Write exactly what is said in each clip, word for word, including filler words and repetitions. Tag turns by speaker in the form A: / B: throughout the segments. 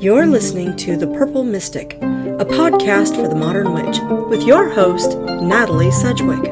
A: You're listening to The Purple Mystic, a podcast for the modern witch, with your host, Natalie Sedgwick.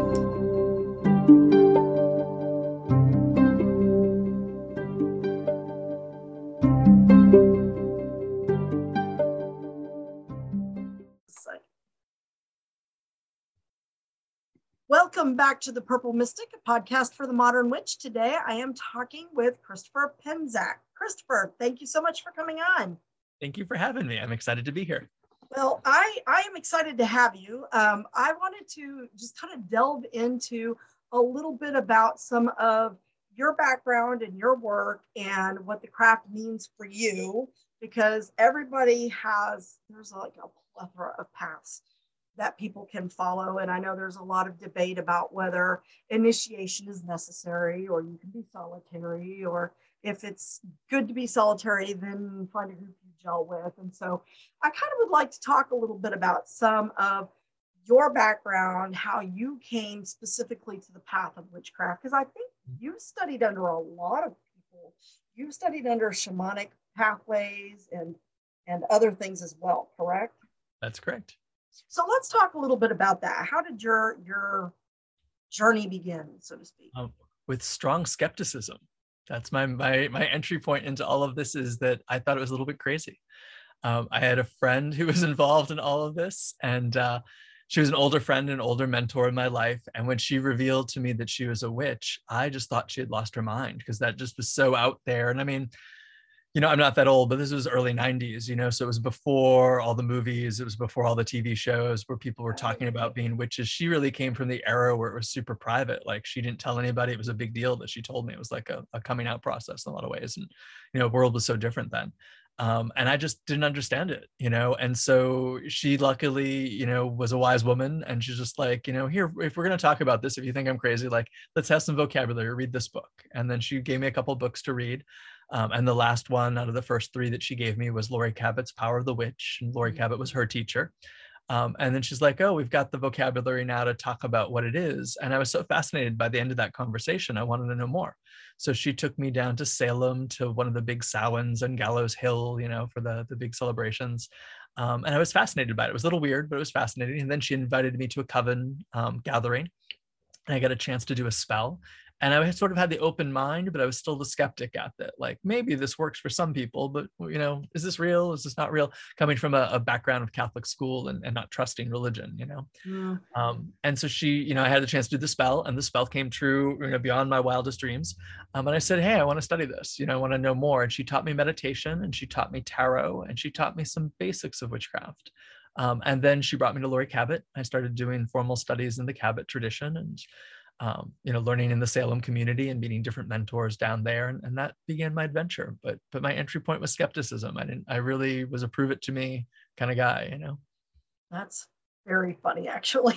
A: Welcome back to The Purple Mystic, a podcast for the modern witch. Today I am talking with Christopher Penczak. Christopher, thank you so much for coming on.
B: Thank you for having me. I'm excited to be here.
A: Well, I, I am excited to have you. Um, I wanted to just kind of delve into a little bit about some of your background and your work and what the craft means for you, because everybody has, there's like a plethora of paths that people can follow. And I know there's a lot of debate about whether initiation is necessary or you can be solitary, or if it's good to be solitary, then find a group you gel with. And so I kind of would like to talk a little bit about some of your background, how you came specifically to the path of witchcraft, because I think you studied under a lot of people. You studied under shamanic pathways and, and other things as well, correct?
B: That's correct.
A: So let's talk a little bit about that. How did your, your journey begin, so to speak?
B: Um, with strong skepticism. That's my, my my entry point into all of this, is that I thought it was a little bit crazy. Um, I had a friend who was involved in all of this, and uh, she was an older friend, an older mentor in my life. And when she revealed to me that she was a witch, I just thought she had lost her mind, because that just was so out there. And I mean, you know, I'm not that old, but this was early nineties, you know, so it was before all the movies, it was before all the T V shows where people were talking about being witches. She really came from the era where it was super private. Like, she didn't tell anybody. It was a big deal that she told me. It was like a, a coming out process in a lot of ways. And, you know, the world was so different then. Um, and I just didn't understand it, you know? And so she luckily, you know, was a wise woman, and she's just like, you know, here, if we're going to talk about this, if you think I'm crazy, like, let's have some vocabulary, read this book. And then she gave me a couple books to read. Um, and the last one out of the first three that she gave me was Laurie Cabot's Power of the Witch. And Laurie Cabot was her teacher. Um, and then she's like, oh, we've got the vocabulary now to talk about what it is. And I was so fascinated by the end of that conversation. I wanted to know more. So she took me down to Salem to one of the big Samhains and Gallows Hill, you know, for the, the big celebrations. Um, and I was fascinated by it. It was a little weird, but it was fascinating. And then she invited me to a coven um, gathering, and I got a chance to do a spell. And I sort of had the open mind, but I was still the skeptic at that. Like, maybe this works for some people, but, you know, is this real? Is this not real? Coming from a, a background of Catholic school and, and not trusting religion, you know? Mm. Um, and so she, you know, I had the chance to do the spell, and the spell came true, you know, beyond my wildest dreams. Um, and I said, hey, I want to study this. You know, I want to know more. And she taught me meditation, and she taught me tarot, and she taught me some basics of witchcraft. Um, and then she brought me to Laurie Cabot. I started doing formal studies in the Cabot tradition, and Um, you know, learning in the Salem community and meeting different mentors down there. And, and that began my adventure. But but my entry point was skepticism. I didn't, I really was a prove it to me kind of guy, you know.
A: That's very funny, actually.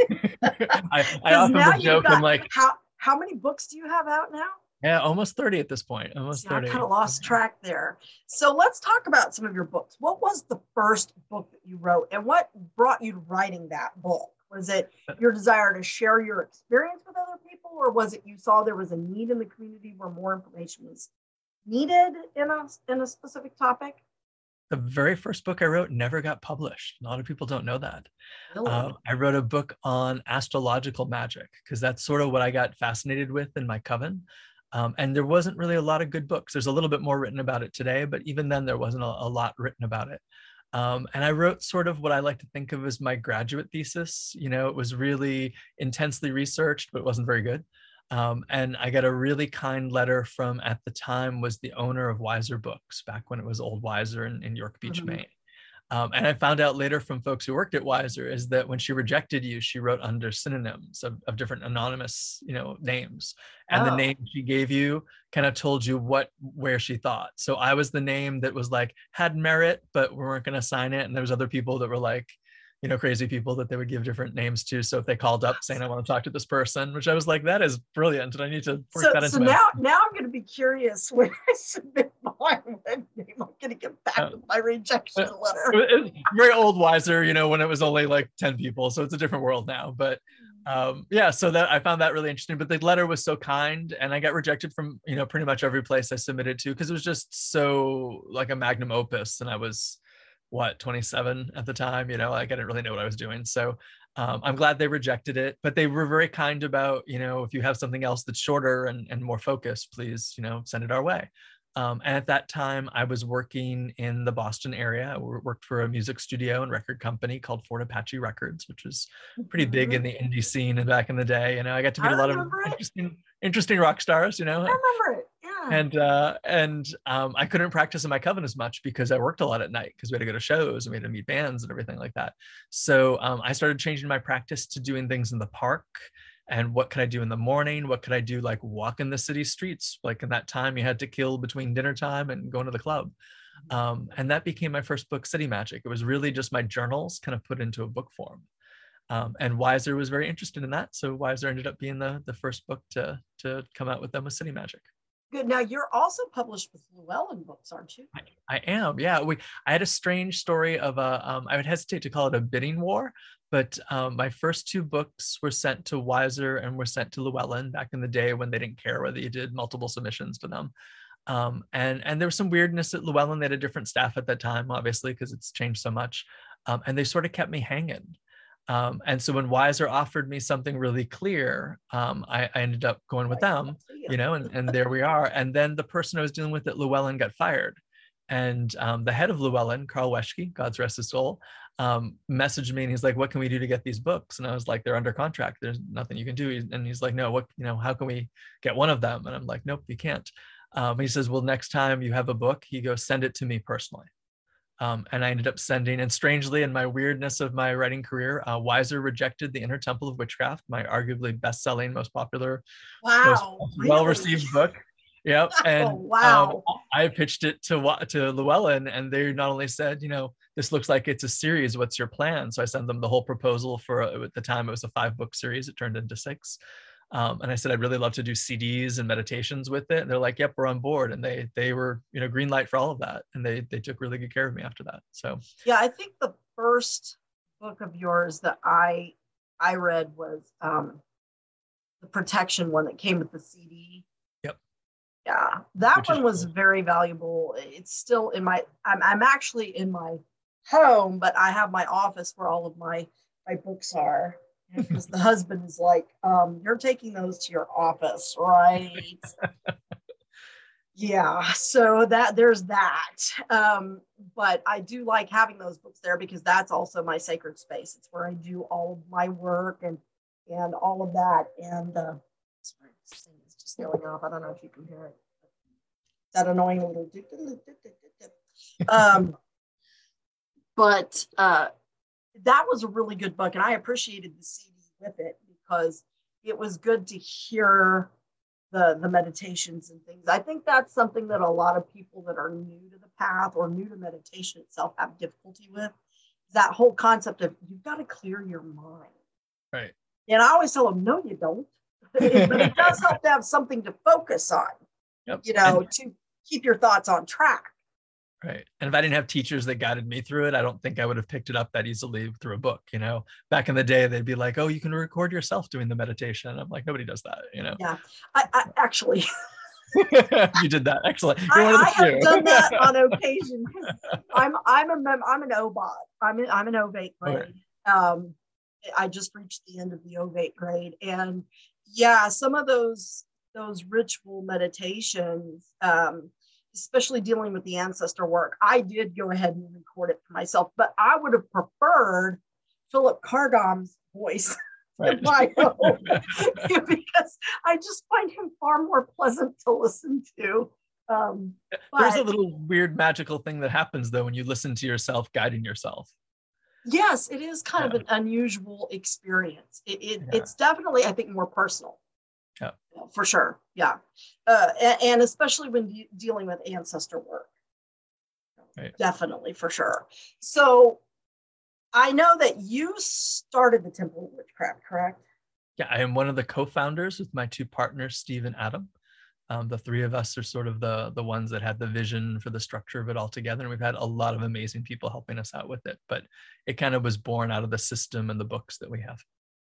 B: I, I often would joke, I'm like,
A: how, how many books do you have out now?
B: Yeah, almost thirty at this point. Almost
A: See,
B: thirty.
A: I kind of lost track there. So let's talk about some of your books. What was the first book that you wrote, and what brought you to writing that book? Was it your desire to share your experience with other people, or was it you saw there was a need in the community where more information was needed in a, in a specific topic?
B: The very first book I wrote never got published. A lot of people don't know that.
A: Really?
B: Uh, I wrote a book on astrological magic, because that's sort of what I got fascinated with in my coven. Um, and there wasn't really a lot of good books. There's a little bit more written about it today, but even then there wasn't a, a lot written about it. Um, and I wrote sort of what I like to think of as my graduate thesis. You know, it was really intensely researched, but it wasn't very good. Um, and I got a really kind letter from, at the time, was the owner of Weiser Books, back when it was Old Weiser in, in York Beach, mm-hmm. Maine. Um, and I found out later from folks who worked at Weiser is that when she rejected you, she wrote under synonyms of, of different anonymous, you know, names. And oh. the name she gave you kind of told you what, where she thought. So I was the name that was like, had merit, but we weren't going to sign it. And there was other people that were like, you know, crazy people that they would give different names to. So if they called up saying, I want to talk to this person, which I was like, that is brilliant. And I need to work
A: so,
B: that into
A: So
B: my
A: now, now I'm going to be curious when I submit my web name, I'm going to get back uh, with my rejection letter.
B: It was very old Weiser, you know, when it was only like ten people. So it's a different world now. But um, yeah, so that I found that really interesting. But the letter was so kind, and I got rejected from, you know, pretty much every place I submitted to because it was just so like a magnum opus, and I was what twenty-seven at the time, you know, like I didn't really know what I was doing. So um, I'm glad they rejected it, but they were very kind about, you know, if you have something else that's shorter and, and more focused, please, you know, send it our way. Um, and at that time, I was working in the Boston area. I worked for a music studio and record company called Fort Apache Records, which was pretty big in the indie scene and back in the day. You know, I got to meet
A: I
B: a lot of
A: remember it.
B: interesting, interesting rock stars. You know,
A: I remember it. Yeah.
B: and uh, and um, I couldn't practice in my coven as much because I worked a lot at night because we had to go to shows and we had to meet bands and everything like that. So um, I started changing my practice to doing things in the park. And what could I do in the morning? What could I do, like walk in the city streets? Like in that time, you had to kill between dinner time and going to the club. Um, and that became my first book, City Magic. It was really just my journals kind of put into a book form. Um, and Weiser was very interested in that. So Weiser ended up being the, the first book to, to come out with them with City Magic.
A: Good. Now you're also published with Llewellyn Books, aren't you?
B: I, I am. Yeah. We, I had a strange story of a, um, I would hesitate to call it a bidding war, but um, my first two books were sent to Weiser and were sent to Llewellyn back in the day when they didn't care whether you did multiple submissions to them. Um, and, and there was some weirdness at Llewellyn. They had a different staff at that time, obviously, because it's changed so much. Um, and they sort of kept me hanging. Um, and so when Weiser offered me something really clear, um, I, I ended up going with them, you know, and, and there we are. And then the person I was dealing with at Llewellyn got fired. And um, the head of Llewellyn, Carl Weschke, God's rest his soul, um, messaged me and he's like, what can we do to get these books? And I was like, they're under contract. There's nothing you can do. And he's like, no, what, you know, how can we get one of them? And I'm like, nope, you can't. Um, he says, well, next time you have a book, he goes, send it to me personally. Um, and I ended up sending, and strangely, in my weirdness of my writing career, uh, Weiser rejected The Inner Temple of Witchcraft, my arguably best-selling, most popular,
A: wow,
B: most
A: really?
B: well-received book. Yep. And
A: oh, wow.
B: um, I pitched it to to Llewellyn, and they not only said, you know, this looks like it's a series. What's your plan? So I sent them the whole proposal for, at the time, it was a five-book series. It turned into six. Um, and I said, I'd really love to do C Ds and meditations with it. And they're like, yep, we're on board. And they they were, you know, green light for all of that. And they they took really good care of me after that. So
A: yeah, I think the first book of yours that I I read was um, the protection one that came with the C D.
B: Yep.
A: Yeah, that
B: Which
A: one was cool. Very valuable. It's still in my, I'm, I'm actually in my home, but I have my office where all of my, my books are. Because the husband is like, um, you're taking those to your office, right? Yeah, so that there's that. Um, but I do like having those books there because that's also my sacred space. It's where I do all of my work and and all of that. And uh, sorry, this thing is just going off. I don't know if you can hear it. That annoying little. Um, but. Uh, that was a really good book, and I appreciated the C D with it because it was good to hear the the meditations and things. I think that's something that a lot of people that are new to the path or new to meditation itself have difficulty with. That whole concept of you've got to clear your mind.
B: Right.
A: And I always tell them, no, you don't. But it does help to have something to focus on, yep. you know, and to keep your thoughts on track.
B: Right. And if I didn't have teachers that guided me through it, I don't think I would have picked it up that easily through a book. You know, back in the day, they'd be like, oh, you can record yourself doing the meditation. And I'm like, nobody does that, you know?
A: Yeah, I, I actually.
B: You did that. Excellent.
A: I, I have done that on occasion. I'm, I'm a mem- I'm an O B O T. I'm in, I'm an Ovate grade. Okay. Um, I just reached the end of the Ovate grade. And yeah, some of those, those ritual meditations, um, especially dealing with the ancestor work, I did go ahead and record it for myself, but I would have preferred Philip Cardom's voice right. in my own because I just find him far more pleasant to listen to. Um, but,
B: There's a little weird magical thing that happens though when you listen to yourself guiding yourself.
A: Yes, it is kind yeah. of an unusual experience. It, it, yeah. It's definitely, I think, more personal.
B: Yeah.
A: For sure. Yeah. Uh, and, and especially when de- dealing with ancestor work. Right. Definitely, for sure. So I know that you started the Temple of Witchcraft, correct?
B: Yeah, I am one of the co-founders with my two partners, Steve and Adam. Um, the three of us are sort of the, the ones that had the vision for the structure of it all together. And we've had a lot of amazing people helping us out with it. But it kind of was born out of the system and the books that we have.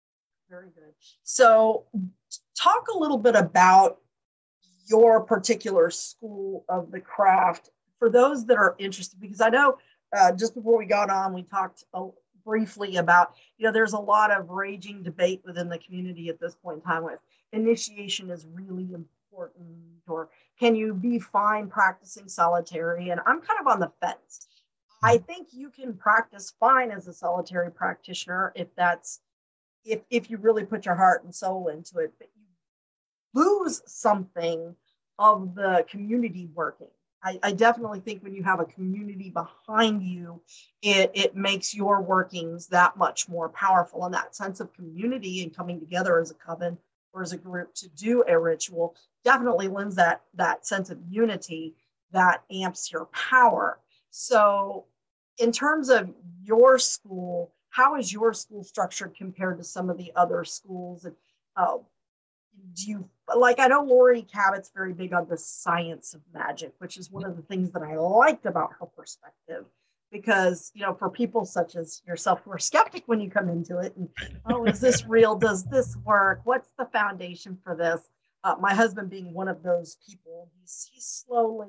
A: Very good. So talk a little bit about your particular school of the craft for those that are interested, because I know uh, just before we got on, we talked uh, briefly about, you know, there's a lot of raging debate within the community at this point in time with initiation is really important, or can you be fine practicing solitary? And I'm kind of on the fence. I think you can practice fine as a solitary practitioner if that's if if you really put your heart and soul into it, but you lose something of the community working. I, I definitely think when you have a community behind you, it, it makes your workings that much more powerful. And that sense of community and coming together as a coven or as a group to do a ritual definitely lends that, that sense of unity that amps your power. So in terms of your school, how is your school structured compared to some of the other schools? And uh, do you, like, I know Laurie Cabot's very big on the science of magic, which is one of the things that I liked about her perspective, because, you know, for people such as yourself who are skeptic when you come into it and, oh, is this real? Does this work? What's the foundation for this? Uh, my husband being one of those people, he's, he's slowly,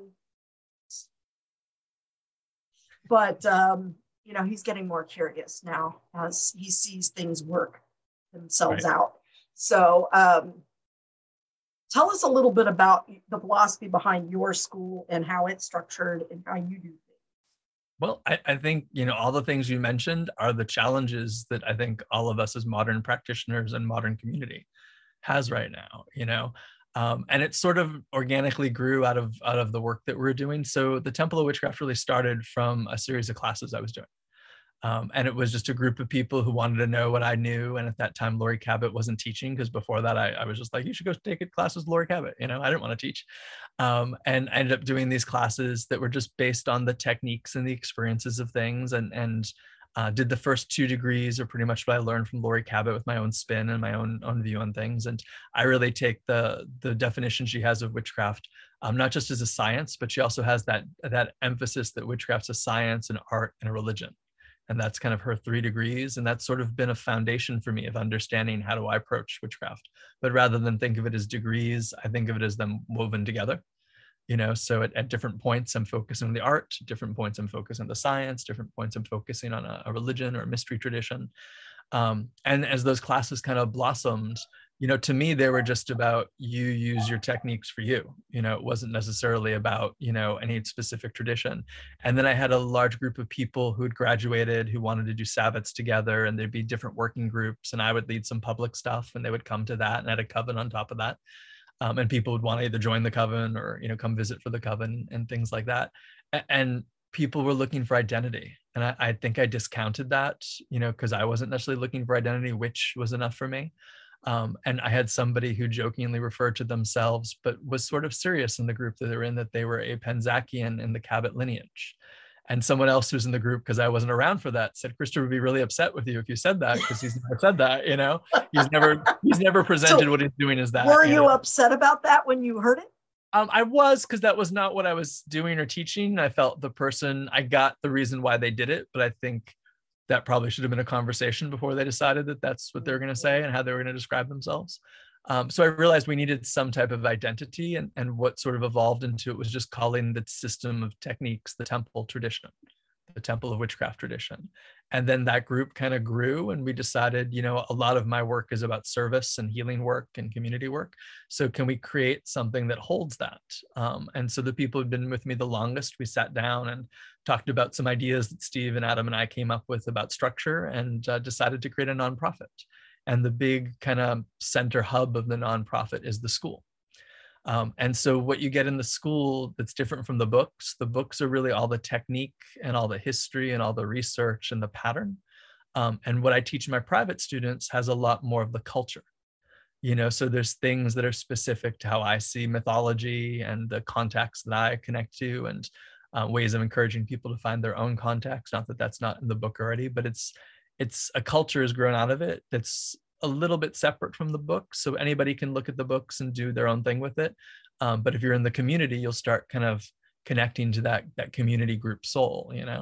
A: but, um, you know, he's getting more curious now as he sees things work themselves right out. So, um, tell us a little bit about the philosophy behind your school and how it's structured and how you do things.
B: Well, I, I think, you know, all the things you mentioned are the challenges that I think all of us as modern practitioners and modern community has right now, you know, um, and it sort of organically grew out of out of the work that we're doing. So the Temple of Witchcraft really started from a series of classes I was doing. Um, and it was just a group of people who wanted to know what I knew. And at that time, Laurie Cabot wasn't teaching, because before that, I, I was just like, you should go take a class with Laurie Cabot. You know, I didn't want to teach. Um, and I ended up doing these classes that were just based on the techniques and the experiences of things. And, and uh, did the first two degrees are pretty much what I learned from Laurie Cabot with my own spin and my own, own view on things. And I really take the, the definition she has of witchcraft, um, not just as a science, but she also has that, that emphasis that witchcraft's a science, an art, and a religion. And that's kind of her three degrees. And that's sort of been a foundation for me of understanding how do I approach witchcraft. But rather than think of it as degrees, I think of it as them woven together. You know, so at, at different points, I'm focusing on the art, different points, I'm focusing on the science, different points, I'm focusing on a, a religion or a mystery tradition. Um, and as those classes kind of blossomed, you know, to me, they were just about you use your techniques for you. You know, it wasn't necessarily about, you know, any specific tradition. And then I had a large group of people who'd graduated who wanted to do Sabbats together, and there'd be different working groups, and I would lead some public stuff and they would come to that, and I had a coven on top of that. Um, and people would want to either join the coven or, you know, come visit for the coven and things like that. And people were looking for identity. And I, I think I discounted that, you know, because I wasn't necessarily looking for identity, which was enough for me. Um, and I had somebody who jokingly referred to themselves, but was sort of serious in the group that they were in, that they were a Penzackian in the Cabot lineage. And someone else who's in the group, because I wasn't around for that, said, Christopher would be really upset with you if you said that, because he's never said that, you know, he's never, he's never presented so what he's doing as that.
A: Were you,
B: you know?
A: upset about that when you heard it?
B: Um, I was, because that was not what I was doing or teaching. I felt the person, I got the reason why they did it, but I think that probably should have been a conversation before they decided that that's what they were going to say and how they were going to describe themselves. Um, so I realized we needed some type of identity, and, and what sort of evolved into it was just calling the system of techniques the Temple tradition, the Temple of Witchcraft tradition. And then that group kind of grew, and we decided, you know, a lot of my work is about service and healing work and community work. So can we create something that holds that? Um, and so the people who've been with me the longest, we sat down and talked about some ideas that Steve and Adam and I came up with about structure, and uh, decided to create a nonprofit. And the big kind of center hub of the nonprofit is the school. Um, and so what you get in the school that's different from the books, the books are really all the technique and all the history and all the research and the pattern. Um, and what I teach my private students has a lot more of the culture. You know, so there's things that are specific to how I see mythology and the contacts that I connect to, and uh, ways of encouraging people to find their own contacts. Not that that's not in the book already, but it's it's a culture has grown out of it that's a little bit separate from the book. So anybody can look at the books and do their own thing with it. Um, but if you're in the community, you'll start kind of connecting to that, that community group soul, you know?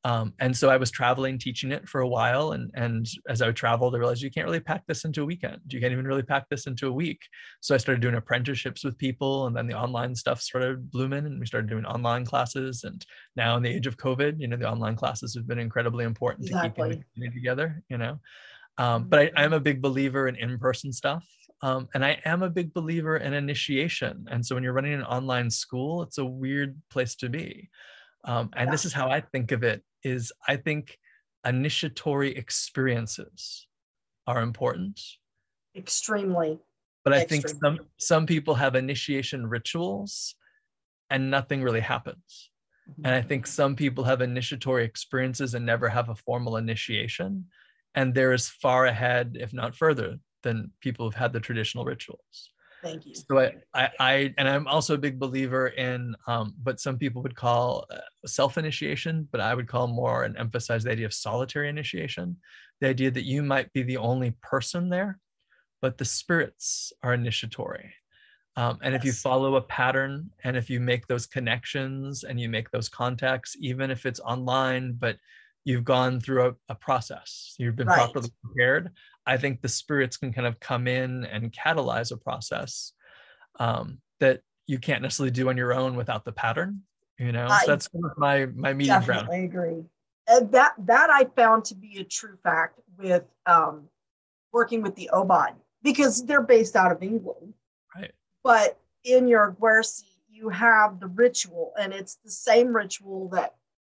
B: Um, and so I was traveling, teaching it for a while. And, and as I traveled, I realized you can't really pack this into a weekend. You can't even really pack this into a week. So I started doing apprenticeships with people, and then the online stuff started blooming, and we started doing online classes. And now in the age of COVID, you know, the online classes have been incredibly important exactly. to keeping the community together, you know. Um, but I, I'm a big believer in in-person stuff. Um, and I am a big believer in initiation. And so when you're running an online school, it's a weird place to be. Um, and yeah. this is how I think of it, is I think initiatory experiences are important.
A: Extremely.
B: But I
A: Extremely.
B: think some, some people have initiation rituals and nothing really happens. Mm-hmm. And I think some people have initiatory experiences and never have a formal initiation. And they're as far ahead, if not further, than people who've had the traditional rituals.
A: Thank you.
B: So I, I, I and I'm also a big believer in um, what some people would call uh, self-initiation, but I would call more and emphasize the idea of solitary initiation. The idea that you might be the only person there, but the spirits are initiatory. Um, and yes. if you follow a pattern, and if you make those connections and you make those contacts, even if it's online, but you've gone through a, a process, you've been right. properly prepared, I think the spirits can kind of come in and catalyze a process um, that you can't necessarily do on your own without the pattern, you know?
A: I
B: so that's kind of my, my meeting ground.
A: I agree. And that, that I found to be a true fact with um, working with the Obad, because they're based out of England.
B: Right.
A: But in your Gwersi, you have the ritual, and it's the same ritual that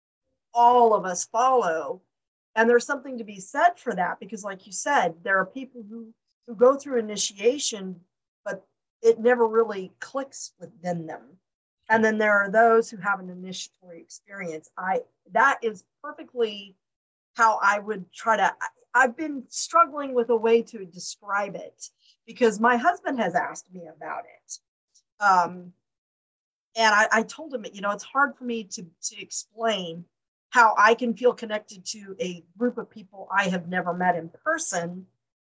A: all of us follow. And there's something to be said for that, because like you said, there are people who, who go through initiation, but it never really clicks within them. And then there are those who have an initiatory experience. I, that is perfectly how I would try to, I, I've been struggling with a way to describe it, because my husband has asked me about it. Um, and I, I told him, you know, it's hard for me to, to explain how I can feel connected to a group of people I have never met in person,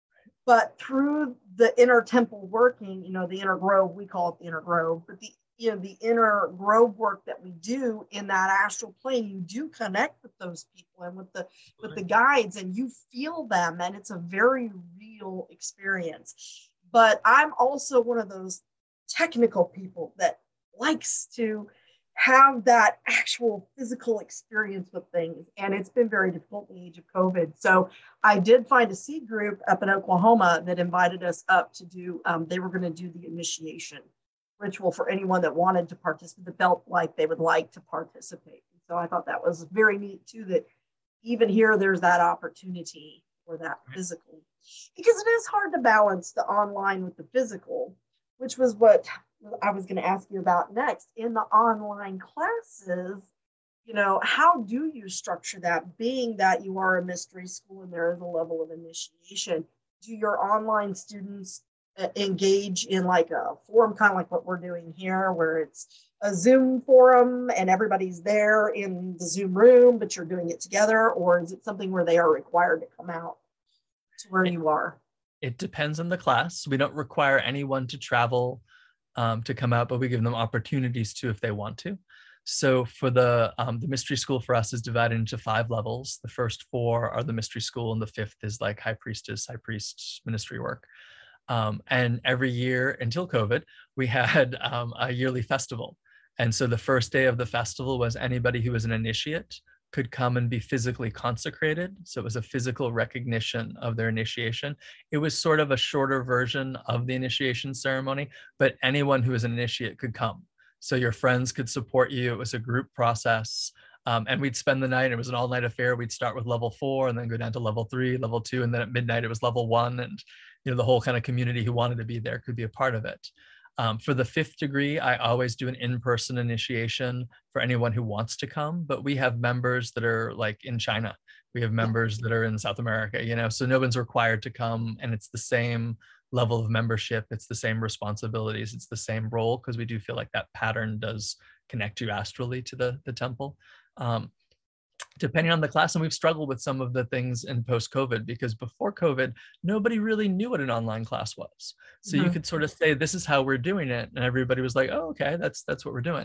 A: but through the inner temple working, you know, the inner grove, we call it the inner grove, but the, you know, the inner grove work that we do in that astral plane, you do connect with those people and with the, with the guides, and you feel them, and it's a very real experience. But I'm also one of those technical people that likes to have that actual physical experience with things. And it's been very difficult in the age of COVID. So I did find a seed group up in Oklahoma that invited us up to do, um, they were going to do the initiation ritual for anyone that wanted to participate, that felt like they would like to participate. So I thought that was very neat too, that even here there's that opportunity for that physical, because it is hard to balance the online with the physical, which was what I was going to ask you about next. In the online classes, you know, how do you structure that, being that you are a mystery school and there is a level of initiation? Do your online students uh, engage in like a forum, kind of like what we're doing here, where it's a Zoom forum and everybody's there in the Zoom room, but you're doing it together? Or is it something where they are required to come out to where it, you are?
B: It depends on the class. We don't require anyone to travel Um, to come out, but we give them opportunities to if they want to. So for the um, the mystery school for us is divided into five levels. The first four are the mystery school, and the fifth is like high priestess, high priest ministry work. Um, and every year until COVID, we had um, a yearly festival. And so the first day of the festival was anybody who was an initiate could come and be physically consecrated. So it was a physical recognition of their initiation. It was sort of a shorter version of the initiation ceremony, but anyone who was an initiate could come. So your friends could support you. It was a group process. Um, and we'd spend the night. It was an all-night affair. We'd start with level four and then go down to level three, level two, and then at midnight it was level one. And you know, the whole kind of community who wanted to be there could be a part of it. Um, for the fifth degree, I always do an in-person initiation for anyone who wants to come, but we have members that are like in China. We have members that are in South America, you know, so no one's required to come, and it's the same level of membership. It's the same responsibilities. It's the same role, because we do feel like that pattern does connect you astrally to the, the temple. Um, depending on the class, and we've struggled with some of the things in post-COVID, because before COVID, nobody really knew what an online class was. So mm-hmm. you could sort of say, this is how we're doing it. And everybody was like, oh, okay, that's that's what we're doing.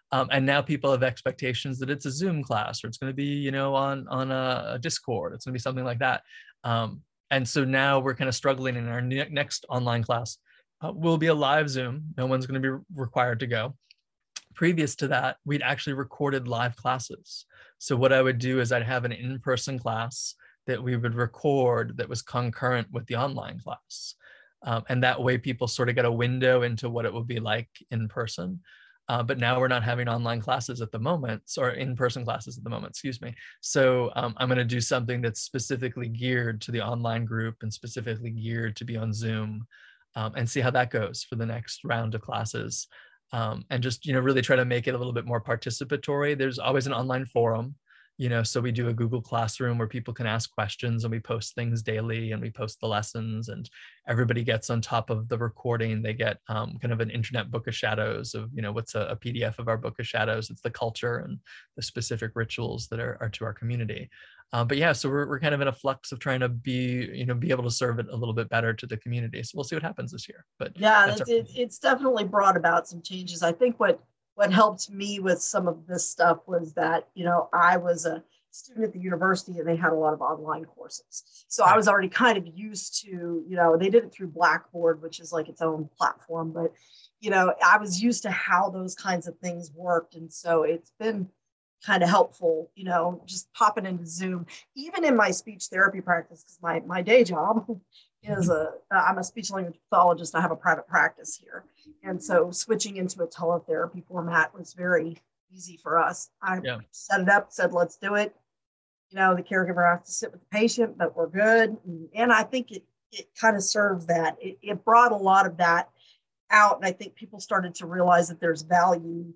B: Um, and now people have expectations that it's a Zoom class, or it's going to be, you know, on on a, a Discord. It's going to be something like that. Um, and so now we're kind of struggling in our ne- next online class. Uh, will be a live Zoom. No one's going to be required to go. Previous to that, we'd actually recorded live classes. So what I would do is I'd have an in-person class that we would record that was concurrent with the online class. Um, and that way people sort of get a window into what it would be like in person. Uh, but now we're not having online classes at the moment, or in-person classes at the moment, excuse me. So um, I'm going to do something that's specifically geared to the online group and specifically geared to be on Zoom, um, and see how that goes for the next round of classes. Um, and just, you know, really try to make it a little bit more participatory. There's always an online forum, you know, so we do a Google Classroom where people can ask questions, and we post things daily, and we post the lessons, and everybody gets on top of the recording. They get um, kind of an internet book of shadows of, you know, what's a, a P D F of our book of shadows. It's the culture and the specific rituals that are, are to our community. Um, but yeah, so we're, we're kind of in a flux of trying to be, you know, be able to serve it a little bit better to the community. So we'll see what happens this year. But
A: yeah,
B: that's
A: it,
B: our-
A: it, it's definitely brought about some changes. I think what what helped me with some of this stuff was that, you know, I was a student at the university and they had a lot of online courses. So right. I was already kind of used to, you know, they did it through Blackboard, which is like its own platform, but, you know, I was used to how those kinds of things worked. And so it's been kind of helpful, you know, just popping into Zoom, even in my speech therapy practice, because my, my day job is a, I'm a speech language pathologist. I have a private practice here. And so switching into a teletherapy format was very easy for us. I yeah. set it up, said, let's do it. You know, the caregiver has to sit with the patient, but we're good. And, and I think it, it kind of serves that. It, it brought a lot of that out. And I think people started to realize that there's value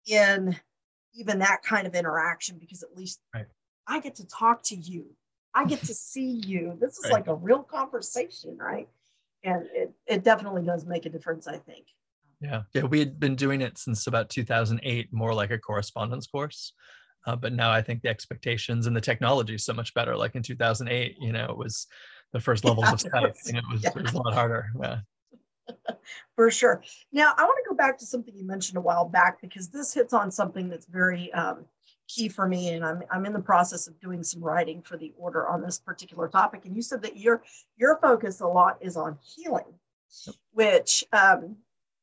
A: in even that kind of interaction, because at least right. I get to talk to you. I get to see you. This is right. like a real conversation, right? And it, it definitely does make a difference, I think.
B: Yeah, yeah, we had been doing it since about two thousand eight, more like a correspondence course. Uh, but now I think the expectations and the technology is so much better. Like in two thousand eight, you know, it was the first levels yeah, of Skype, and it was, yeah. it was a lot harder. Yeah.
A: For sure. Now, I want to go back to something you mentioned a while back, because this hits on something that's very um, key for me. And I'm, I'm in the process of doing some writing for the order on this particular topic. And you said that your, your focus a lot is on healing, yep. which, um,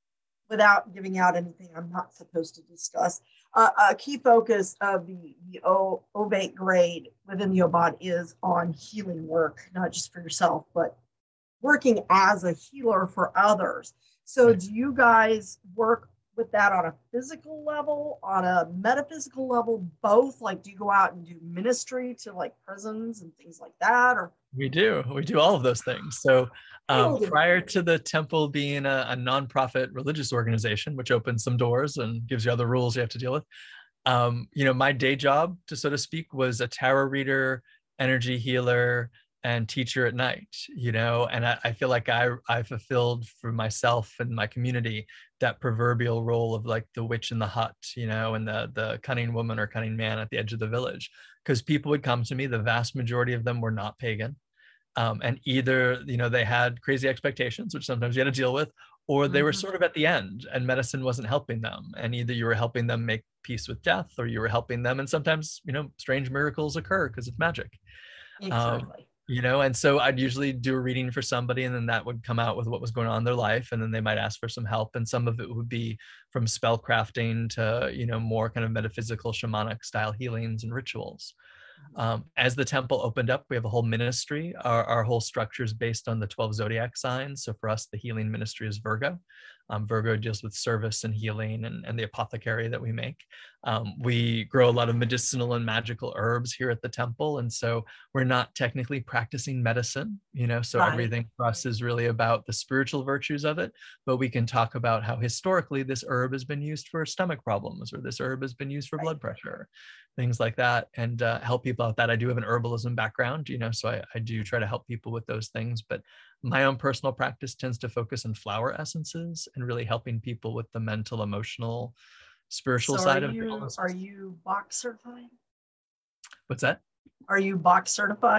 A: without giving out anything I'm not supposed to discuss, uh, a key focus of the, the o, ovate grade within the O B O D is on healing work, not just for yourself, but working as a healer for others. So do you guys work with that on a physical level, on a metaphysical level, both? Like, do you go out and do ministry to like prisons and things like that? Or
B: we do, we do all of those things. So um, prior to the temple being a, a nonprofit religious organization, which opens some doors and gives you other rules you have to deal with, um, you know, my day job, to so to speak, was a tarot reader, energy healer, and teacher at night, you know, and I, I feel like I, I fulfilled for myself and my community that proverbial role of like the witch in the hut, you know, and the, the cunning woman or cunning man at the edge of the village, because people would come to me. The vast majority of them were not pagan. Um, and either, you know, they had crazy expectations, which sometimes you had to deal with, or they were sort of at the end and medicine wasn't helping them. And either you were helping them make peace with death, or you were helping them. And sometimes, you know, strange miracles occur because it's magic.
A: Exactly.
B: Um, you know, and so I'd usually do a reading for somebody, and then that would come out with what was going on in their life. And then they might ask for some help. And some of it would be from spell crafting to, you know, more kind of metaphysical shamanic style healings and rituals. Um, as the temple opened up, we have a whole ministry. Our, our whole structure is based on the twelve zodiac signs. So for us, the healing ministry is Virgo. Um, Virgo deals with service and healing and, and the apothecary that we make. Um, we grow a lot of medicinal and magical herbs here at the temple. And so we're not technically practicing medicine, you know, so right. everything for us is really about the spiritual virtues of it. But we can talk about how historically this herb has been used for stomach problems, or this herb has been used for right. blood pressure, things like that, and uh, help people out that. I do have an herbalism background, you know, so I, I do try to help people with those things. But my own personal practice tends to focus on flower essences and really helping people with the mental, emotional, spiritual
A: so
B: side
A: are
B: of
A: you,
B: it.
A: Are you box certified?
B: What's that?
A: Are you box certified?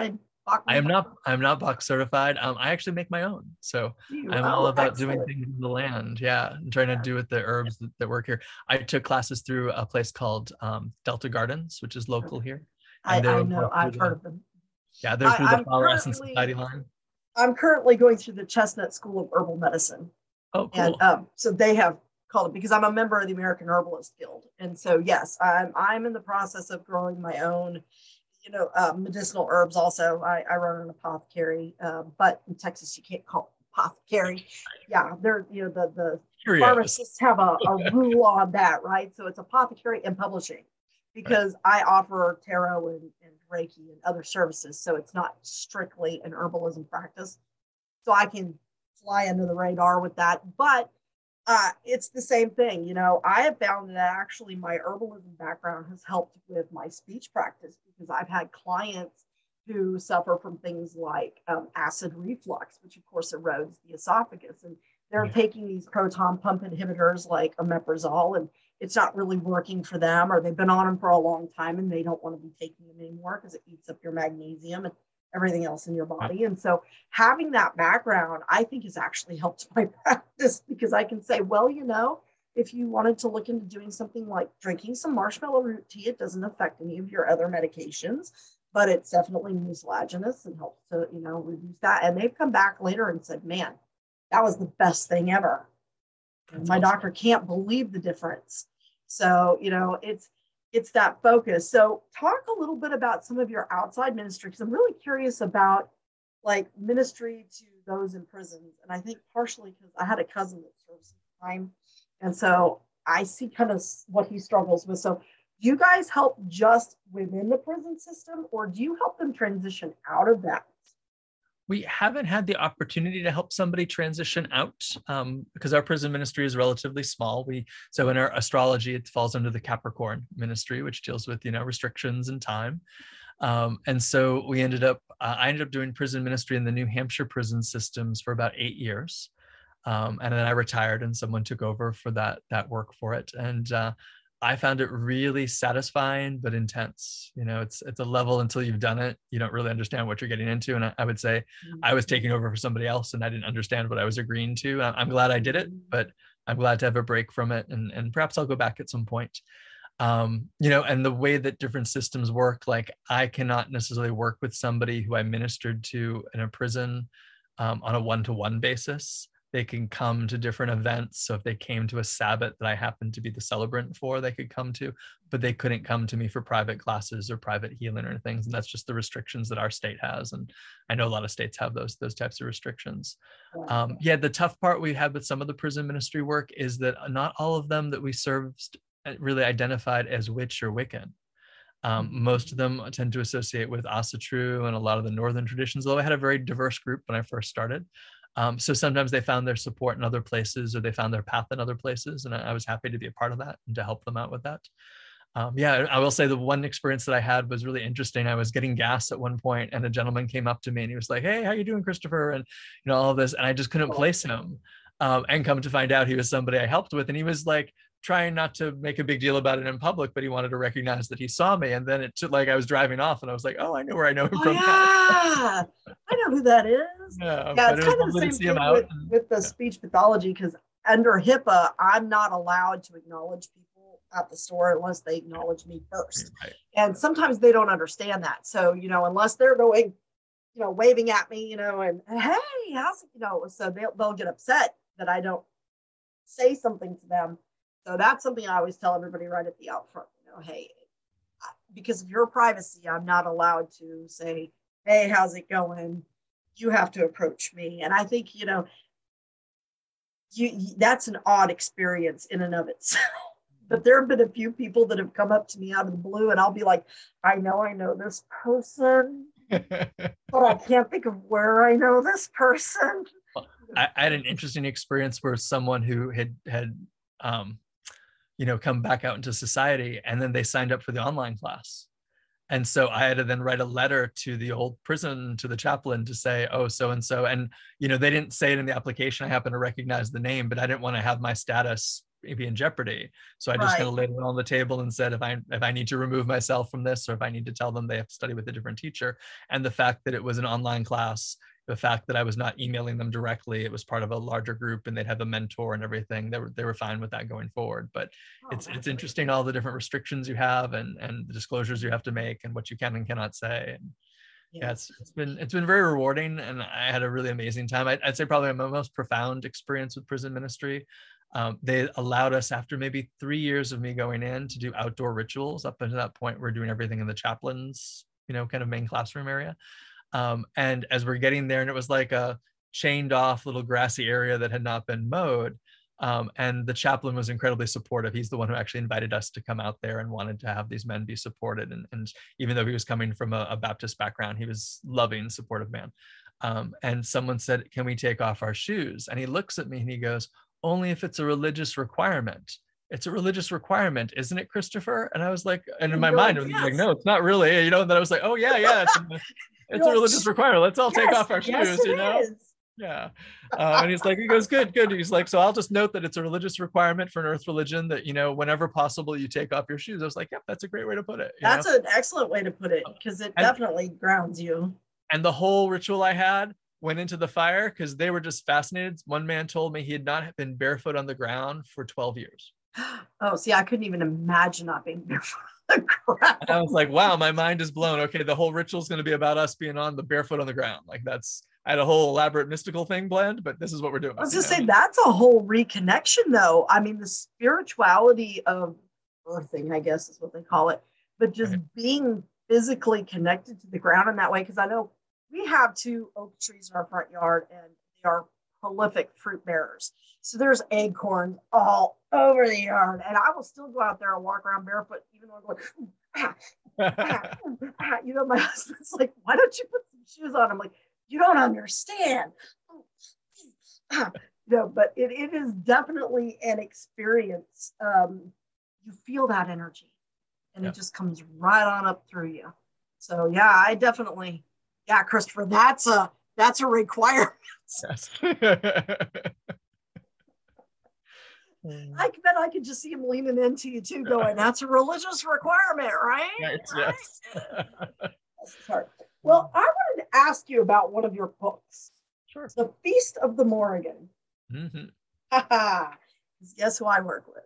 B: I am not, I'm not box certified. Um, I actually make my own. So
A: You,
B: I'm all
A: oh,
B: about
A: excellent.
B: doing things in the land. Yeah. And trying to do with the herbs that, that work here. I took classes through a place called um, Delta Gardens, which is local here.
A: I,
B: And
A: I
B: they're
A: know,
B: through
A: I've
B: the,
A: heard of them.
B: yeah, they're
A: I,
B: through the
A: I'm
B: Flower Essence
A: currently,
B: Society line.
A: I'm currently going through the Chestnut School of Herbal Medicine.
B: Oh, cool.
A: And um, so they have called it, because I'm a member of the American Herbalist Guild. And so, yes, I'm, I'm in the process of growing my own, you know, uh, medicinal herbs. Also, I, I run an apothecary, uh, but in Texas, you can't call it apothecary. Yeah, they're, you know, the, the
B: Curious.
A: pharmacists have a, a rule on that, right? So it's apothecary and publishing, because right. I offer tarot and, and Reiki and other services. So it's not strictly an herbalism practice. So I can fly under the radar with that. But uh, it's the same thing. You know, I have found that actually my herbalism background has helped with my speech practice, because I've had clients who suffer from things like um, acid reflux, which of course erodes the esophagus. And they're yeah. taking these proton pump inhibitors like omeprazole, and it's not really working for them, or they've been on them for a long time and they don't want to be taking them anymore because it eats up your magnesium and everything else in your body. And so having that background, I think, has actually helped my practice, because I can say, well, you know, if you wanted to look into doing something like drinking some marshmallow root tea, it doesn't affect any of your other medications, but it's definitely mucilaginous and helps to, you know, reduce that. And they've come back later and said, man, that was the best thing ever. And my awesome. Doctor can't believe the difference. So, you know, it's, it's that focus. So talk a little bit about some of your outside ministry, because I'm really curious about like ministry to those in prisons. And I think partially because I had a cousin that served some time. And so I see kind of what he struggles with. So do you guys help just within the prison system, or do you help them transition out of that?
B: We haven't had the opportunity to help somebody transition out um, because our prison ministry is relatively small. We so in our astrology, it falls under the Capricorn ministry, which deals with, you know, restrictions and time. Um, and so we ended up, uh, I ended up doing prison ministry in the New Hampshire prison systems for about eight years. Um, and then I retired and someone took over for that, that work for it. And uh, I found it really satisfying, but intense. You know, it's it's a level until you've done it, you don't really understand what you're getting into. And I, I would say I was taking over for somebody else and I didn't understand what I was agreeing to. I'm glad I did it, but I'm glad to have a break from it. And, and perhaps I'll go back at some point. Um, you know, and the way that different systems work, like I cannot necessarily work with somebody who I ministered to in a prison um, on a one-to-one basis. They can come to different events. So if they came to a Sabbath that I happened to be the celebrant for, they could come to, but they couldn't come to me for private classes or private healing or things. And that's just the restrictions that our state has. And I know a lot of states have those, those types of restrictions. Um, yeah, the tough part we had with some of the prison ministry work is that not all of them that we served really identified as witch or Wiccan. Um, most of them tend to associate with Asatru and a lot of the northern traditions, although I had a very diverse group when I first started. Um, so sometimes they found their support in other places, or they found their path in other places. And I, I was happy to be a part of that and to help them out with that. Um, yeah, I will say the one experience that I had was really interesting. I was getting gas at one point and a gentleman came up to me and he was like, hey, how you doing, Christopher? And, you know, all of this. And I just couldn't place him. Um, and come to find out he was somebody I helped with. And he was like, trying not to make a big deal about it in public, but he wanted to recognize that he saw me. And then it took like I was driving off and I was like, oh, I know where I know him
A: oh,
B: from.
A: Yeah, I know who that is.
B: Yeah,
A: yeah it's
B: it
A: kind of the same thing with, and, with the yeah. speech pathology, because under HIPAA, I'm not allowed to acknowledge people at the store unless they acknowledge me first. Right. And sometimes they don't understand that. So, you know, unless they're going, you know, waving at me, you know, and hey, how's it, you know, so they'll, they'll get upset that I don't say something to them. So that's something I always tell everybody right at the out front, you know, hey, because of your privacy, I'm not allowed to say, hey, how's it going? You have to approach me. And I think, you know, you, you that's an odd experience in and of itself. But there have been a few people that have come up to me out of the blue and I'll be like, I know I know this person, but I can't think of where I know this person.
B: I, I had an interesting experience where someone who had, had, um, you know, come back out into society, and then they signed up for the online class. And so I had to then write a letter to the old prison, to the chaplain, to say, oh, so-and-so. And, you know, they didn't say it in the application. I happen to recognize the name, but I didn't want to have my status be in jeopardy. So I just
A: Right.
B: kind of laid it on the table and said, if I if I need to remove myself from this, or if I need to tell them they have to study with a different teacher, and the fact that it was an online class, the fact that I was not emailing them directly, it was part of a larger group and they'd have a mentor and everything, they were they were fine with that going forward. But
A: Oh,
B: it's
A: that's
B: it's
A: great.
B: interesting, all the different restrictions you have and and the disclosures you have to make and what you can and cannot say. And
A: Yes.
B: yeah, it's, it's been it's been very rewarding, and I had a really amazing time. I, I'd say probably my most profound experience with prison ministry. Um, they allowed us, after maybe three years of me going in, to do outdoor rituals. Up until that point, we're doing everything in the chaplain's, you know, kind of main classroom area. Um, and as we're getting there, and it was like a chained off little grassy area that had not been mowed. Um, and the chaplain was incredibly supportive. He's the one who actually invited us to come out there and wanted to have these men be supported. And, and even though he was coming from a, a Baptist background, he was loving, supportive man. Um, and someone said, "Can we take off our shoes?" And he looks at me and he goes, "Only if it's a religious requirement." "It's a religious requirement, isn't it, Christopher?" And I was like, and in my
A: You're
B: mind,
A: like,
B: I was
A: yes.
B: like, "No, it's not really." You know, and then I was like, "Oh yeah, yeah, it's, a, it's a religious requirement. Let's all take
A: Yes,
B: off our
A: yes,
B: shoes,"
A: it
B: you know?
A: is.
B: Yeah. Uh, and he's like, he goes, good, good. He's like, "So I'll just note that it's a religious requirement for an earth religion that, you know, whenever possible, you take off your shoes." I was like, yep, that's a great way to put it. You
A: That's
B: know?
A: an excellent way to put it, because it
B: And,
A: definitely grounds you.
B: and the whole ritual I had went into the fire because they were just fascinated. One man told me he had not been barefoot on the ground for twelve years.
A: Oh, see, I couldn't even imagine not being barefoot on the ground.
B: And I was like, wow, my mind is blown. Okay, the whole ritual is going to be about us being on the barefoot on the ground. Like, that's, I had a whole elaborate mystical thing planned, but this is what we're doing.
A: I was
B: you
A: just
B: know?
A: saying, that's a whole reconnection, though. I mean, the spirituality of earthing, I guess is what they call it, but just
B: Right.
A: being physically connected to the ground in that way. Because I know we have two oak trees in our front yard, and they are prolific fruit bearers. So there's acorns all over the yard, and I will still go out there and walk around barefoot, even though I'm going, ah, ah, ah. You know, my husband's like, "Why don't you put some shoes on?" I'm like, "You don't understand." No, but it, it is definitely an experience. Um, you feel that energy, and
B: Yeah.
A: it just comes right on up through you. So yeah, I definitely, yeah, Christopher, that's a that's a requirement.
B: Yes.
A: I bet I could just see him leaning into you too, going, "That's a religious requirement, right?"
B: Right,
A: Right?
B: yes.
A: Well, I wanted to ask you about one of your books,
B: Sure.
A: The Feast of the Morrigan.
B: Mm-hmm.
A: Guess who I work with?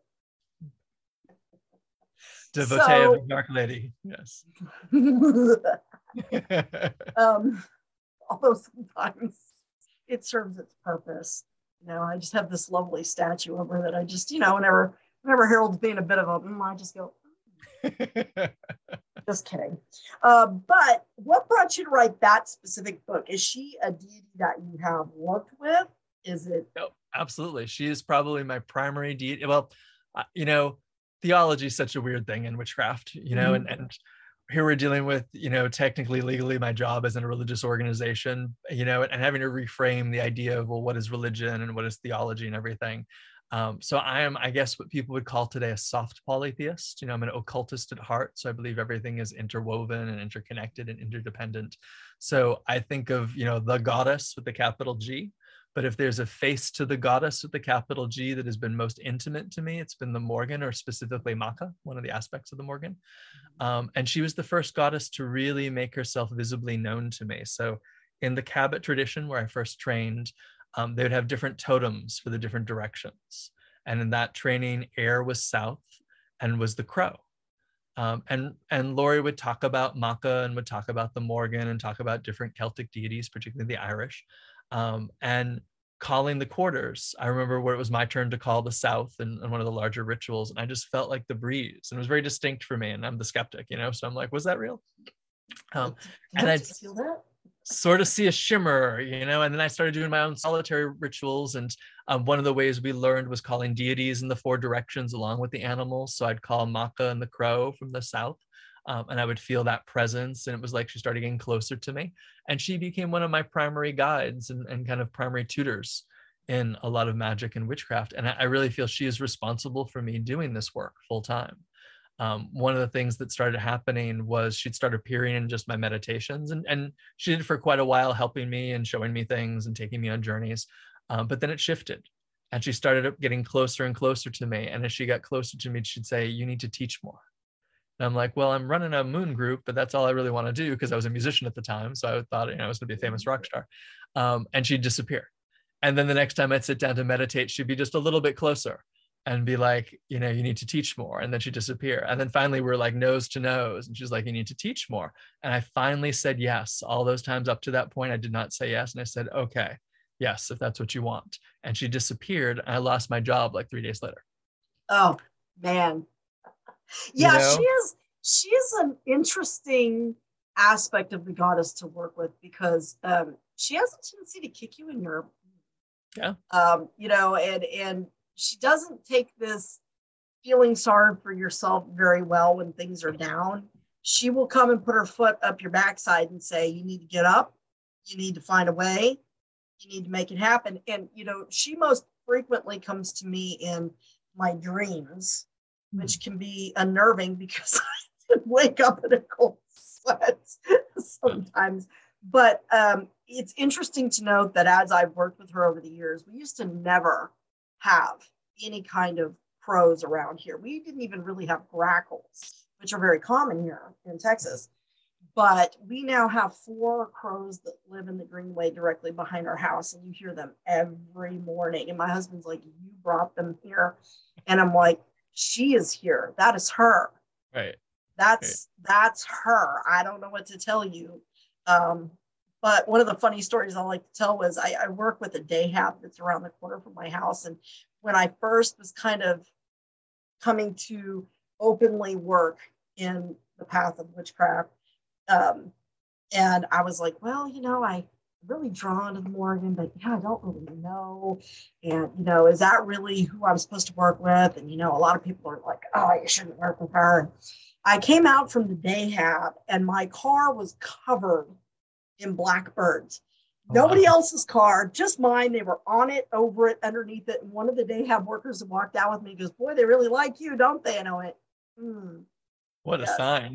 B: Devotee
A: So,
B: of the Dark Lady. Yes.
A: um, although sometimes it serves its purpose. You know, I just have this lovely statue of her that I just, you know, whenever whenever Harold's being a bit of a, mm, I just go, mm. Just kidding. Uh, but what brought you to write that specific book? Is she a deity that you have worked with? Is it?
B: No, absolutely. She is probably my primary deity. Well, uh, you know, theology is such a weird thing in witchcraft, you know, mm-hmm. and, and here we're dealing with, you know, technically, legally, my job as in a religious organization, you know, and having to reframe the idea of, well, what is religion and what is theology and everything. Um, so I am, I guess, what people would call today a soft polytheist. You know, I'm an occultist at heart. So I believe everything is interwoven and interconnected and interdependent. So I think of, you know, the goddess with the capital G. But if there's a face to the goddess with the capital G that has been most intimate to me, it's been the Morrigan, or specifically Macha, one of the aspects of the Morrigan. Um, and she was the first goddess to really make herself visibly known to me. So in the Cabot tradition, where I first trained, um, they would have different totems for the different directions. And in that training, air was south and was the crow. Um, and, and Laurie would talk about Macha and would talk about the Morrigan and talk about different Celtic deities, particularly the Irish. Um, and calling the quarters. I remember where it was my turn to call the south in, in one of the larger rituals, and I just felt like the breeze, and it was very distinct for me, and I'm the skeptic, you know, so I'm like, was that real? Um, and I sort of see a shimmer, you know, and then I started doing my own solitary rituals, and um, one of the ways we learned was calling deities in the four directions along with the animals. So I'd call Macha and the crow from the south. Um, and I would feel that presence, and it was like she started getting closer to me, and she became one of my primary guides and, and kind of primary tutors in a lot of magic and witchcraft. And I, I really feel she is responsible for me doing this work full time. Um, one of the things that started happening was she'd start appearing in just my meditations, and, and she did for quite a while, helping me and showing me things and taking me on journeys. Um, but then it shifted. And she started up getting closer and closer to me. And as she got closer to me, she'd say, you need to teach more. And I'm like, well, I'm running a moon group, but that's all I really want to do, because I was a musician at the time. So I thought, you know, I was going to be a famous rock star. Um, and she'd disappear. And then the next time I'd sit down to meditate, she'd be just a little bit closer and be like, you know, you need to teach more. And then she'd disappear. And then finally we're like nose to nose. And she's like, you need to teach more. And I finally said yes. All those times up to that point, I did not say yes. And I said, okay, yes, if that's what you want. And she disappeared. And I lost my job like three days later.
A: Oh, man. Yeah,
B: You know?
A: she is, she is an interesting aspect of the goddess to work with, because um, she has a tendency to kick you in your,
B: yeah,
A: um, you know, and, and she doesn't take this feeling sorry for yourself very well when things are down. She will come and put her foot up your backside and say, you need to get up. You need to find a way. You need to make it happen. And, you know, she most frequently comes to me in my dreams, which can be unnerving because I wake up in a cold sweat sometimes. But um, it's interesting to note that as I've worked with her over the years, we used to never have any kind of crows around here. We didn't even really have grackles, which are very common here in Texas. But we now have four crows that live in the greenway directly behind our house, and you hear them every morning. And my husband's like, you brought them here. And I'm like, she is here. That is her.
B: Right.
A: That's, right. That's her. I don't know what to tell you. Um, but one of the funny stories I like to tell was I, I work with a day hab that's around the corner from my house. And when I first was kind of coming to openly work in the path of witchcraft, um, and I was like, well, you know, I really drawn to the Morrigan, but yeah, I don't really know. And, you know, is that really who I'm supposed to work with? And, you know, a lot of people are like, oh, you shouldn't work with her. And I came out from the day hab and my car was covered in blackbirds. Oh, nobody wow. else's car, just mine. They were on it, over it, underneath it. And one of the day hab workers that walked out with me goes, boy, they really like you, don't they? And I went, hmm.
B: What yes. a sign.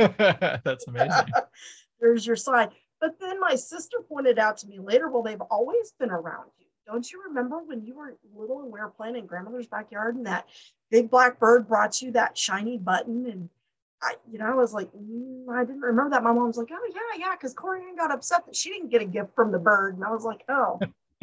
B: That's amazing.
A: There's your sign. But then my sister pointed out to me later, well, they've always been around you. Don't you remember when you were little and we were playing in grandmother's backyard and that big black bird brought you that shiny button? And I, you know, I was like, mm, I didn't remember that. My mom was like, oh, yeah, yeah, because Corianne got upset that she didn't get a gift from the bird. And I was like, oh.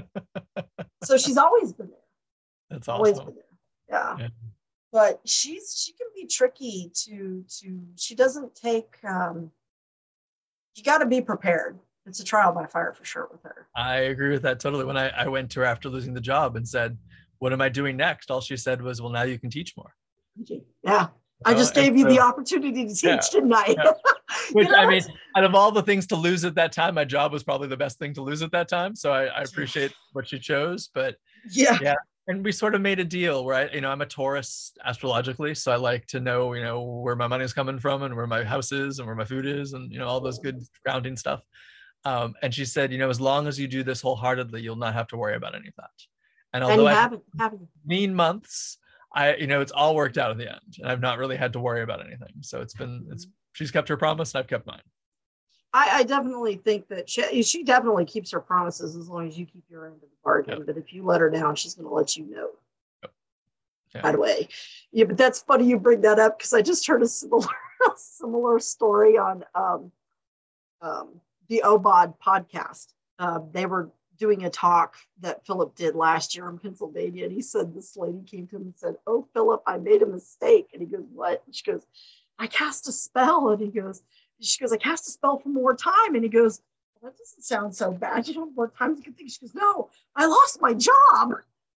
A: So she's always been there.
B: That's awesome.
A: Always been there. Yeah. yeah. But she's, she can be tricky to, to, she doesn't take, um, you got to be prepared. It's a trial by fire for sure with her.
B: I agree with that totally. When I, I went to her after losing the job and said, what am I doing next? All she said was, well, now you can teach more.
A: Yeah. I just gave and you so, the opportunity to teach, yeah, didn't I?
B: Yeah. Which, you know, I mean, out of all the things to lose at that time, my job was probably the best thing to lose at that time. So I, I appreciate what she chose, but
A: yeah.
B: yeah. And we sort of made a deal, right? You know, I'm a Taurus astrologically, so I like to know, you know, where my money is coming from and where my house is and where my food is and, you know, all those good grounding stuff. Um, and she said, you know, as long as you do this wholeheartedly, you'll not have to worry about any of that. And although I have mean months, I, you know, it's all worked out in the end, and I've not really had to worry about anything. So it's been, it's, she's kept her promise and I've kept mine.
A: I, I definitely think that she, she definitely keeps her promises as long as you keep your end of the bargain. Yep. But if you let her down, she's going to let you know. Yep. Yeah. By the way, yeah. But that's funny you bring that up because I just heard a similar, a similar story on um, um, the O B O D podcast. Uh, they were doing a talk that Philip did last year in Pennsylvania, and he said this lady came to him and said, "Oh, Philip, I made a mistake." And he goes, "What?" And she goes, "I cast a spell." And he goes. She goes, I cast a spell for more time. And he goes, well, that doesn't sound so bad. You don't have more time to get things. She goes, no, I lost my job.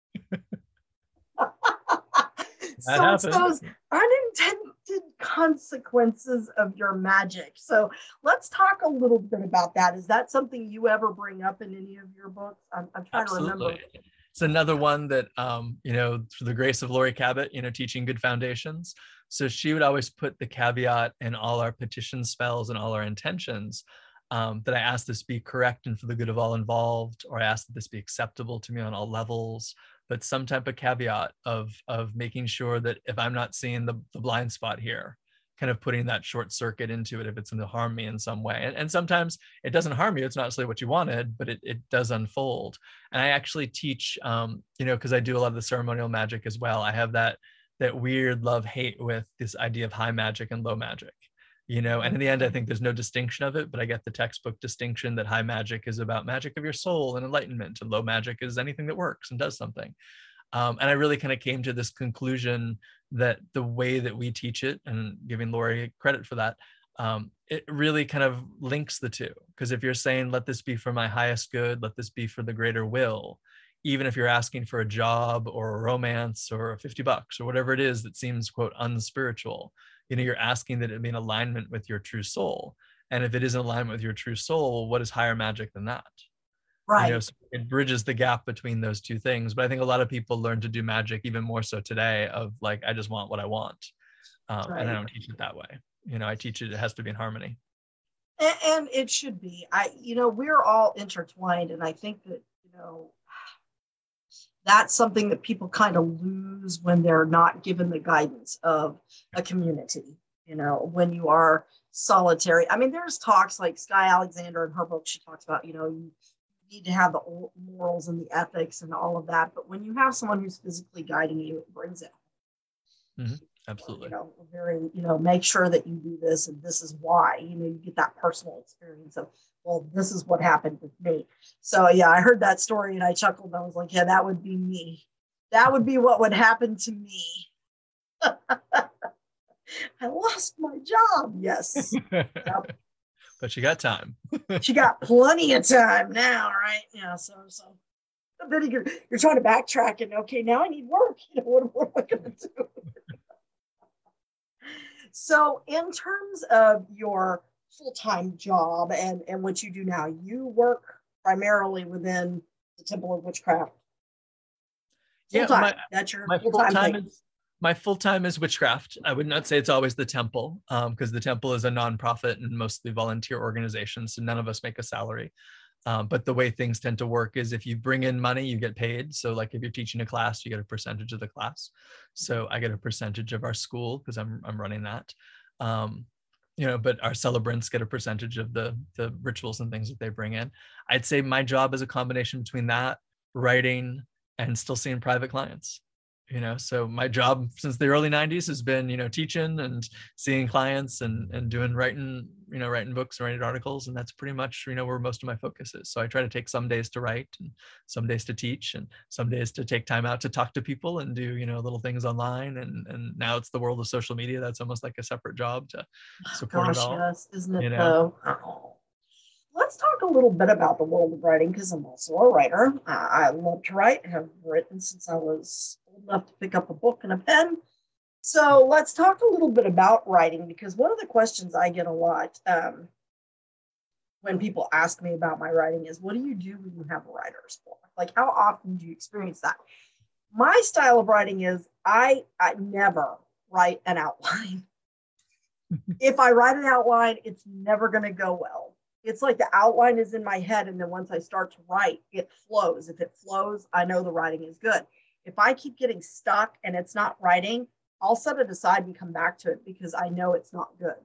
A: So happens. It's those unintended consequences of your magic. So let's talk a little bit about that. Is that something you ever bring up in any of your books? I'm, I'm trying Absolutely. to remember.
B: It's another one that, um, you know, through the grace of Lori Cabot, you know, teaching good foundations. So she would always put the caveat in all our petition spells and all our intentions um, that I ask this be correct and for the good of all involved, or I ask that this be acceptable to me on all levels, but some type of caveat of, of making sure that if I'm not seeing the, the blind spot here, kind of putting that short circuit into it if it's going to harm me in some way. And, and sometimes it doesn't harm you. It's not necessarily what you wanted, but it, it does unfold. And I actually teach, um, you know, because I do a lot of the ceremonial magic as well. I have that that weird love hate with this idea of high magic and low magic, you know, and in the end, I think there's no distinction of it, but I get the textbook distinction that high magic is about magic of your soul and enlightenment, and low magic is anything that works and does something. Um, and I really kind of came to this conclusion that the way that we teach it, and giving Lori credit for that, um, it really kind of links the two. Because if you're saying, let this be for my highest good, let this be for the greater will, even if you're asking for a job or a romance or fifty bucks or whatever it is that seems, quote, unspiritual, you know, you're asking that it be in alignment with your true soul. And if it is in alignment with your true soul, what is higher magic than that?
A: Right.
B: You know, so it bridges the gap between those two things. But I think a lot of people learn to do magic even more so today of like, I just want what I want. Um, right. And I don't teach it that way. You know, I teach it, it has to be in harmony.
A: And, and it should be. I, you know, we're all intertwined. And I think that, you know, that's something that people kind of lose when they're not given the guidance of a community, you know, when you are solitary. I mean, there's talks like Sky Alexander in her book, she talks about, you know, you need to have the morals and the ethics and all of that. But when you have someone who's physically guiding you, it brings it.
B: Mm-hmm. Absolutely.
A: You know, very, you know, make sure that you do this and this is why, you know, you get that personal experience of, well, this is what happened with me. So yeah, I heard that story and I chuckled and I was like, yeah, that would be me. That would be what would happen to me. I lost my job. Yes. Yep.
B: But you got time.
A: She got plenty of time now, right? Yeah. So, so then you're, you're trying to backtrack and okay, now I need work. You know, what, what am I going to do? So in terms of your full-time job and, and what you do now, you work primarily within the Temple of Witchcraft. Full-time. Yeah, my, that's your
B: my
A: full-time,
B: full-time
A: thing.
B: Is, my full-time is witchcraft. I would not say it's always the Temple, because um, the Temple is a nonprofit and mostly volunteer organization, so none of us make a salary. Um, but the way things tend to work is if you bring in money, you get paid. So like if you're teaching a class, you get a percentage of the class. So I get a percentage of our school because I'm I'm running that. Um, you know, but our celebrants get a percentage of the the rituals and things that they bring in. I'd say my job is a combination between that, writing, and still seeing private clients. You know, so my job since the early nineties has been, you know, teaching and seeing clients and and doing writing, you know, writing books and writing articles. And that's pretty much, you know, where most of my focus is. So I try to take some days to write and some days to teach and some days to take time out to talk to people and do, you know, little things online. And and now it's the world of social media. That's almost like a separate job to support
A: Gosh,
B: it all.
A: Yes, isn't it
B: you know?
A: though? Oh. Let's talk a little bit about the world of writing because I'm also a writer. Uh, I love to write. I have written since I was old enough to pick up a book and a pen. So let's talk a little bit about writing because one of the questions I get a lot um, when people ask me about my writing is, what do you do when you have a writer's block? Like, how often do you experience that? My style of writing is I, I never write an outline. If I write an outline, it's never going to go well. It's like the outline is in my head. And then once I start to write, it flows. If it flows, I know the writing is good. If I keep getting stuck and it's not writing, I'll set it aside and come back to it because I know it's not good.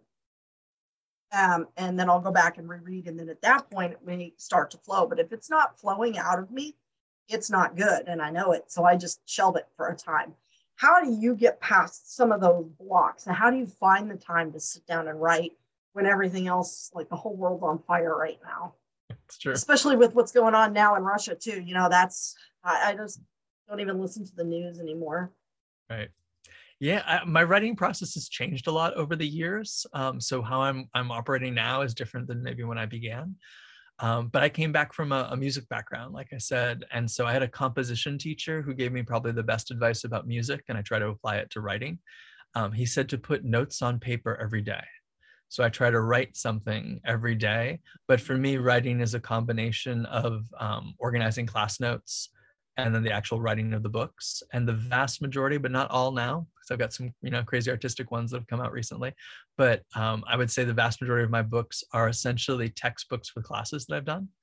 A: Um, and then I'll go back and reread. And then at that point, it may start to flow. But if it's not flowing out of me, it's not good. And I know it. So I just shelve it for a time. How do you get past some of those blocks? And how do you find the time to sit down and write when everything else, like the whole world's on fire right now?
B: It's true.
A: Especially with what's going on now in Russia too. You know, that's, I, I just don't even listen to the news anymore.
B: Right. Yeah, I, my writing process has changed a lot over the years. Um, so how I'm I'm operating now is different than maybe when I began. Um, but I came back from a, a music background, like I said. And so I had a composition teacher who gave me probably the best advice about music, and I try to apply it to writing. Um, he said to put notes on paper every day. So I try to write something every day. But for me, writing is a combination of um, organizing class notes and then the actual writing of the books. And the vast majority, but not all now, because I've got some, you know, crazy artistic ones that have come out recently. But um, I would say the vast majority of my books are essentially textbooks for classes that I've done.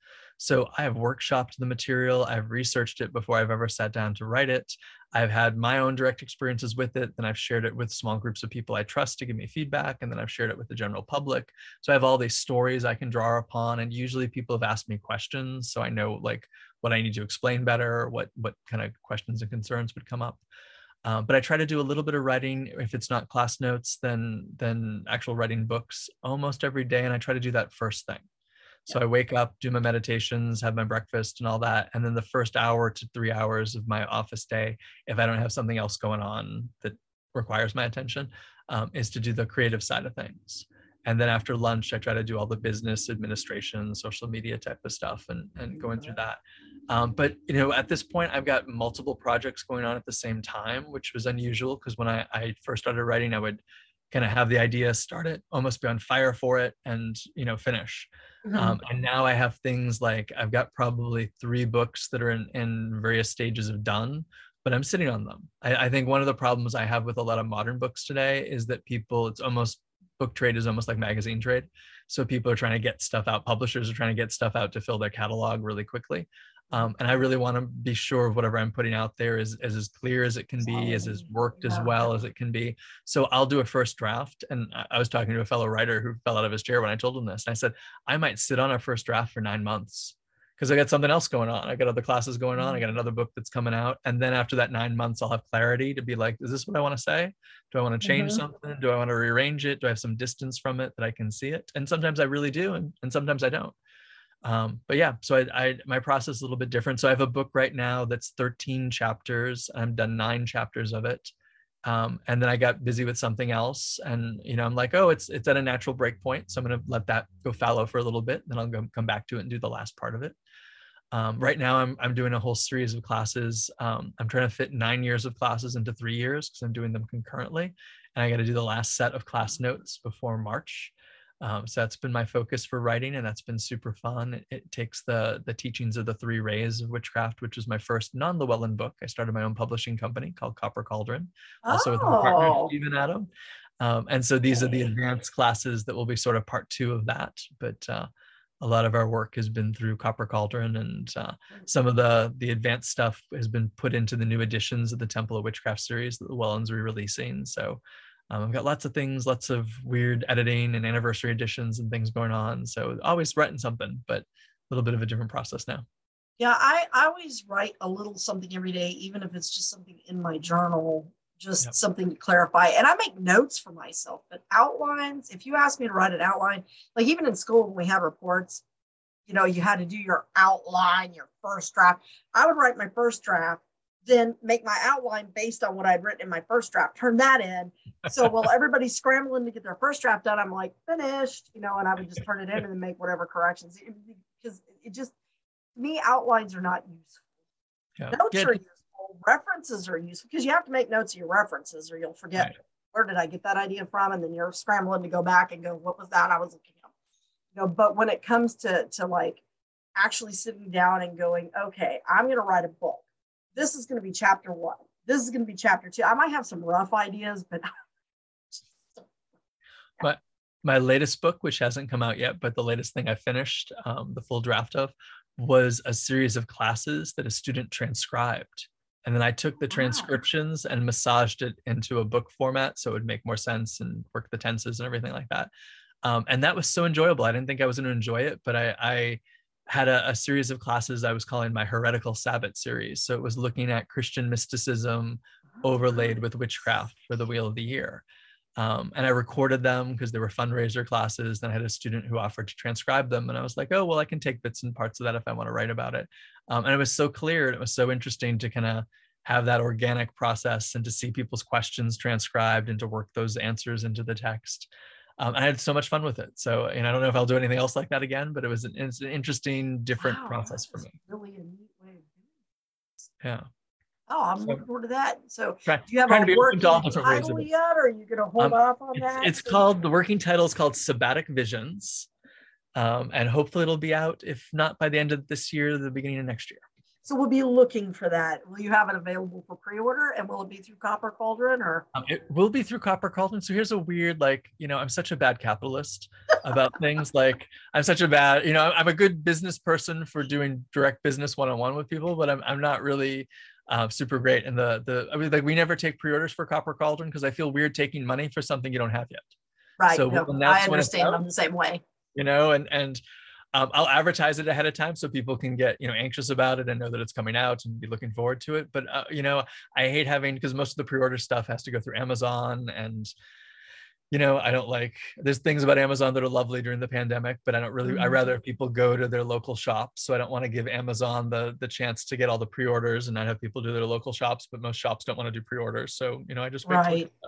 B: So I have workshopped the material, I've researched it before I've ever sat down to write it. I've had my own direct experiences with it, then I've shared it with small groups of people I trust to give me feedback, and then I've shared it with the general public. So I have all these stories I can draw upon, and usually people have asked me questions, so I know like what I need to explain better, what what kind of questions and concerns would come up. Um, but I try to do a little bit of writing. If it's not class notes, then then actual writing books almost every day, and I try to do that first thing. So I wake up, do my meditations, have my breakfast and all that. And then the first hour to three hours of my office day, if I don't have something else going on that requires my attention, um, is to do the creative side of things. And then after lunch, I try to do all the business administration, social media type of stuff and, and going through that. Um, but, you know, at this point, I've got multiple projects going on at the same time, which was unusual because when I, I first started writing, I would kind of have the idea, start it, almost be on fire for it and, you know, finish. Mm-hmm. Um, and now I have things like, I've got probably three books that are in, in various stages of done, but I'm sitting on them. I, I think one of the problems I have with a lot of modern books today is that people, it's almost, book trade is almost like magazine trade. So people are trying to get stuff out. Publishers are trying to get stuff out to fill their catalog really quickly. Um, and I really want to be sure of whatever I'm putting out there is, is as clear as it can be, is as worked as well as it can be. So I'll do a first draft. And I was talking to a fellow writer who fell out of his chair when I told him this. And I said, I might sit on a first draft for nine months because I got something else going on. I got other classes going on. I got another book that's coming out. And then after that nine months, I'll have clarity to be like, is this what I want to say? Do I want to change mm-hmm. something? Do I want to rearrange it? Do I have some distance from it that I can see it? And sometimes I really do. And, and sometimes I don't. Um, but yeah, so I, I, my process is a little bit different. So I have a book right now that's thirteen chapters. I've done nine chapters of it. Um, and then I got busy with something else and, you know, I'm like, oh, it's, it's at a natural break point. So I'm going to let that go fallow for a little bit. Then I'll go come back to it and do the last part of it. Um, right now I'm, I'm doing a whole series of classes. Um, I'm trying to fit nine years of classes into three years because I'm doing them concurrently. And I got to do the last set of class notes before March. Um, so that's been my focus for writing, and that's been super fun. It, it takes the the teachings of the three rays of witchcraft, which was my first non-Llewellyn book. I started my own publishing company called Copper Cauldron, also oh. with my partner, Stephen Adam. Um, and so these are the advanced classes that will be sort of part two of that. But uh, a lot of our work has been through Copper Cauldron, and uh, some of the, the advanced stuff has been put into the new editions of the Temple of Witchcraft series that Llewellyn's re-releasing. So Um, I've got lots of things, lots of weird editing and anniversary editions and things going on. So always writing something, but a little bit of a different process now.
A: Yeah, I, I always write a little something every day, even if it's just something in my journal, just yep. something to clarify. And I make notes for myself, but outlines, if you ask me to write an outline, like even in school when we have reports, you know, you had to do your outline, your first draft. I would write my first draft, then make my outline based on what I'd written in my first draft, turn that in. So while everybody's scrambling to get their first draft done, I'm like, finished, you know, and I would just turn it in and then make whatever corrections. Because it just, to me, outlines are not useful. Yeah. Notes yeah. are useful. References are useful because you have to make notes of your references or you'll forget, right. where did I get that idea from? And then you're scrambling to go back and go, what was that I was looking at? You know, but when it comes to, to like actually sitting down and going, okay, I'm going to write a book. This is going to be chapter one. This is going to be chapter two. I might have some rough ideas, but.
B: my, my latest book, which hasn't come out yet, but the latest thing I finished, um, the full draft of, was a series of classes that a student transcribed. And then I took the transcriptions and massaged it into a book format so it would make more sense and work the tenses and everything like that. Um, and that was so enjoyable. I didn't think I was going to enjoy it, but I, I had a, a series of classes I was calling my Heretical Sabbath series. So it was looking at Christian mysticism overlaid with witchcraft for the Wheel of the Year. Um, and I recorded them because they were fundraiser classes. Then I had a student who offered to transcribe them. And I was like, oh, well, I can take bits and parts of that if I want to write about it. Um, and it was so clear and it was so interesting to kind of have that organic process and to see people's questions transcribed and to work those answers into the text. Um, I had so much fun with it. So, and I don't know if I'll do anything else like that again, but it was an, it's an interesting, different wow, process for me.
A: Really a neat way of doing it.
B: Yeah.
A: Oh, I'm so, looking forward to that. So
B: try,
A: do you have a working
B: title
A: yet, or are you going to hold um, off on
B: it's,
A: that?
B: It's called, the working title is called Sabbatic Visions. Um, and hopefully it'll be out, if not by the end of this year, the beginning of next year.
A: So we'll be looking for that. Will you have it available for pre-order, and will it be through Copper Cauldron or?
B: Um, it will be through Copper Cauldron. So here's a weird, like, you know, I'm such a bad capitalist about things. Like, I'm such a bad, you know, I'm a good business person for doing direct business one-on-one with people, but I'm I'm not really uh, super great in the the. I mean, like, we never take pre-orders for Copper Cauldron because I feel weird taking money for something you don't have yet.
A: Right.
B: So
A: No,
B: we'll
A: I
B: announce when it's
A: understand.
B: out,
A: I'm the same way.
B: you know, and and um, I'll advertise it ahead of time so people can get, you know, anxious about it and know that it's coming out and be looking forward to it. But uh, you know, I hate having, because most of the pre-order stuff has to go through Amazon, and you know, I don't like, there's things about Amazon that are lovely during the pandemic, but I don't really, I
A: Mhm.
B: rather people go to their local shops. So I don't want to give Amazon the the chance to get all the pre-orders and not have people do their local shops, but most shops don't want to do pre-orders. So, you know, I just wait till
A: Right.